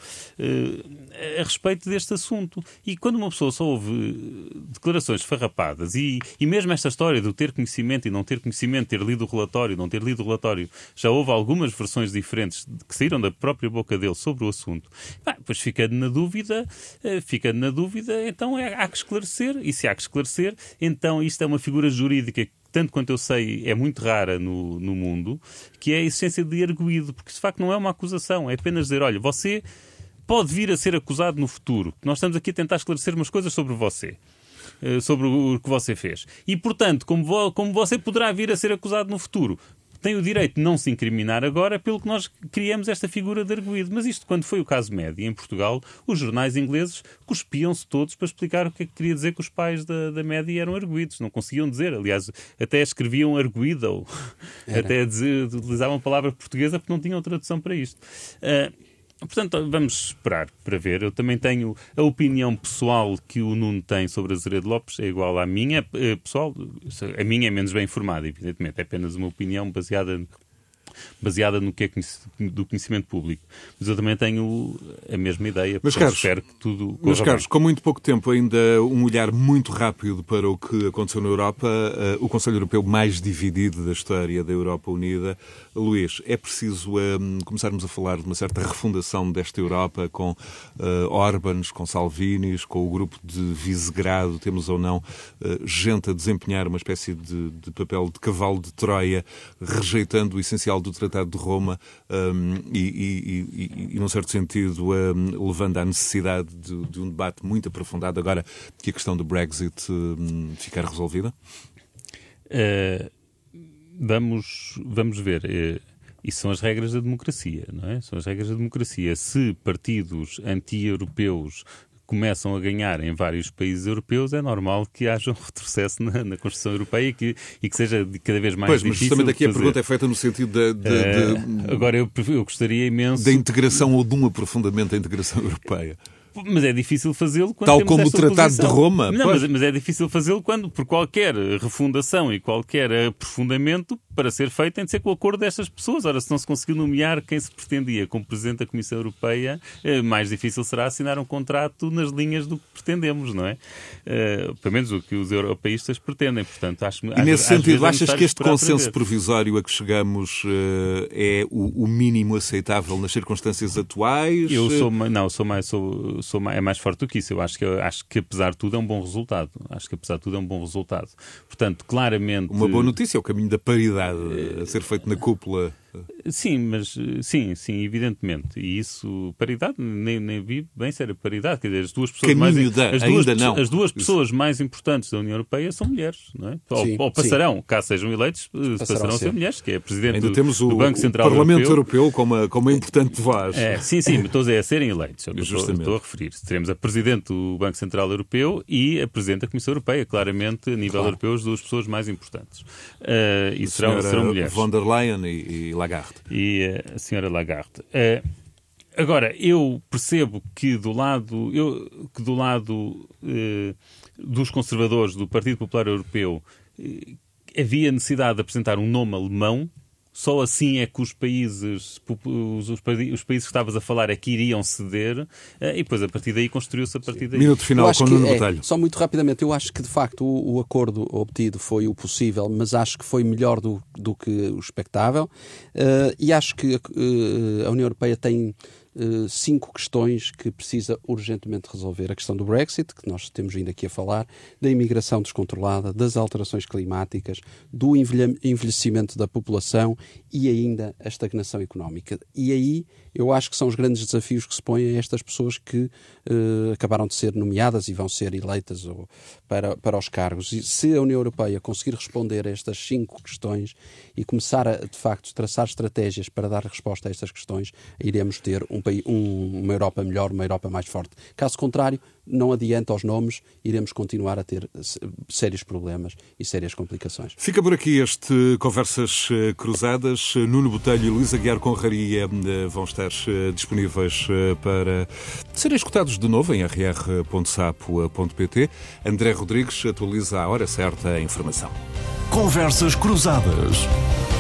eh, a respeito deste assunto. E quando uma pessoa só ouve declarações farrapadas e, e mesmo esta história do ter conhecimento e não ter conhecimento, ter lido o relatório, não ter lido o relatório, já houve algumas versões diferentes que saíram da própria boca dele sobre o assunto, bah, pois fica na dúvida, fica na dúvida, então é, há que esclarecer, e se há que esclarecer, então isto é uma figura jurídica que, tanto quanto eu sei, é muito rara no, no mundo, que é a existência de arguido, porque de facto não é uma acusação, é apenas dizer, olha, você pode vir a ser acusado no futuro, nós estamos aqui a tentar esclarecer umas coisas sobre você, sobre o que você fez. E, portanto, como, vo, como você poderá vir a ser acusado no futuro, tem o direito de não se incriminar agora, pelo que nós criamos esta figura de arguido. Mas isto, quando foi o caso Média em Portugal, os jornais ingleses cuspiam-se todos para explicar o que é que queria dizer que os pais da, da Média eram arguidos. Não conseguiam dizer. Aliás, até escreviam arguido. Até dizer, utilizavam a palavra portuguesa porque não tinham tradução para isto. Uh, Portanto, vamos esperar para ver. Eu também tenho a opinião pessoal que o Nuno tem sobre Azeredo Lopes, é igual à minha. Pessoal, a minha é menos bem informada, evidentemente. É apenas uma opinião baseada, baseada no que é do conhecimento público. Mas eu também tenho a mesma ideia. Mas, caros, espero que tudo mas, corra caros, bem. com muito pouco tempo, ainda um olhar muito rápido para o que aconteceu na Europa, uh, o Conselho Europeu mais dividido da história da Europa Unida. Luís, é preciso um, começarmos a falar de uma certa refundação desta Europa com uh, Orbáns, com Salvinis, com o grupo de Visegrado, temos ou não uh, gente a desempenhar uma espécie de, de papel de cavalo de Troia, rejeitando o essencial do Tratado de Roma um, e, e, e, e, num certo sentido, um, levando à necessidade de, de um debate muito aprofundado agora que a questão do Brexit um, ficar resolvida? Uh... Vamos, vamos ver. Isso são as regras da democracia, não é? São as regras da democracia. Se partidos anti-europeus começam a ganhar em vários países europeus, é normal que haja um retrocesso na, na Constituição Europeia e que, e que seja cada vez mais pois, difícil. Mas justamente aqui a pergunta é feita no sentido de, de, uh, de, agora, eu, eu gostaria imenso... da integração ou de um aprofundamento da integração europeia. Mas é difícil fazê-lo quando Tal temos como o esta Tratado posição. de Roma. Não, mas, mas é difícil fazê-lo quando, por qualquer refundação e qualquer aprofundamento para ser feito, tem de ser com o acordo destas pessoas. Ora, se não se conseguiu nomear quem se pretendia como Presidente da Comissão Europeia, mais difícil será assinar um contrato nas linhas do que pretendemos, não é? Uh, pelo menos o que os europeístas pretendem. Portanto, acho, e nesse às, sentido, às achas que este consenso provisório a que chegamos uh, é o, o mínimo aceitável nas circunstâncias atuais? Eu sou, não, sou mais, sou, sou mais, é mais forte do que isso. Eu acho que, acho que, apesar de tudo, é um bom resultado. Acho que, apesar de tudo, é um bom resultado. Portanto, claramente... Uma boa notícia é o caminho da paridade a ser feito na cúpula. Sim, mas sim, sim, evidentemente. E isso, paridade, nem, nem vi bem ser a paridade. Quer dizer, as duas pessoas Caminho mais... Da, as ainda duas, não. As duas pessoas mais importantes da União Europeia são mulheres, não é? Ou, sim, ou passarão, sim. Caso sejam eleitos, passarão, passarão a ser mulheres, que é a Presidente ainda do, temos o, do Banco Central o Parlamento Europeu. Europeu com uma, com uma importante voz. É, sim, sim, estou a dizer, a serem eleitos. Eu estou, estou a referir. Teremos a Presidente do Banco Central Europeu e a Presidente da Comissão Europeia, claramente, a nível claro. europeu, as duas pessoas mais importantes. Uh, e serão, serão mulheres. Von der Leyen e, e Lagarde. E uh, a senhora Lagarde. Uh, agora, eu percebo que do lado, eu, que do lado uh, dos conservadores do Partido Popular Europeu uh, havia necessidade de apresentar um nome alemão. Só assim é que os países, os, os países que estavas a falar é que iriam ceder e depois a partir daí construiu-se a partir daí. Minuto final com o Nuno Botelho. É, só muito rapidamente, eu acho que de facto o, o acordo obtido foi o possível, mas acho que foi melhor do, do que o expectável uh, e acho que uh, a União Europeia tem uh, cinco questões que precisa urgentemente resolver. A questão do Brexit, que nós temos vindo aqui a falar, da imigração descontrolada, das alterações climáticas, do envelhecimento da população e ainda a estagnação económica. E aí eu acho que são os grandes desafios que se põem a estas pessoas que uh, acabaram de ser nomeadas e vão ser eleitas ou, para, para os cargos. E se a União Europeia conseguir responder a estas cinco questões e começar a, de facto, traçar estratégias para dar resposta a estas questões, iremos ter um, um, uma Europa melhor, uma Europa mais forte. Caso contrário, não adianta aos nomes, iremos continuar a ter sérios problemas e sérias complicações. Fica por aqui este Conversas Cruzadas. Nuno Botelho e Luís Aguiar Conraria vão estar disponíveis para serem escutados de novo em r r ponto sapo ponto p t. André Rodrigues atualiza à hora certa a informação. Conversas Cruzadas.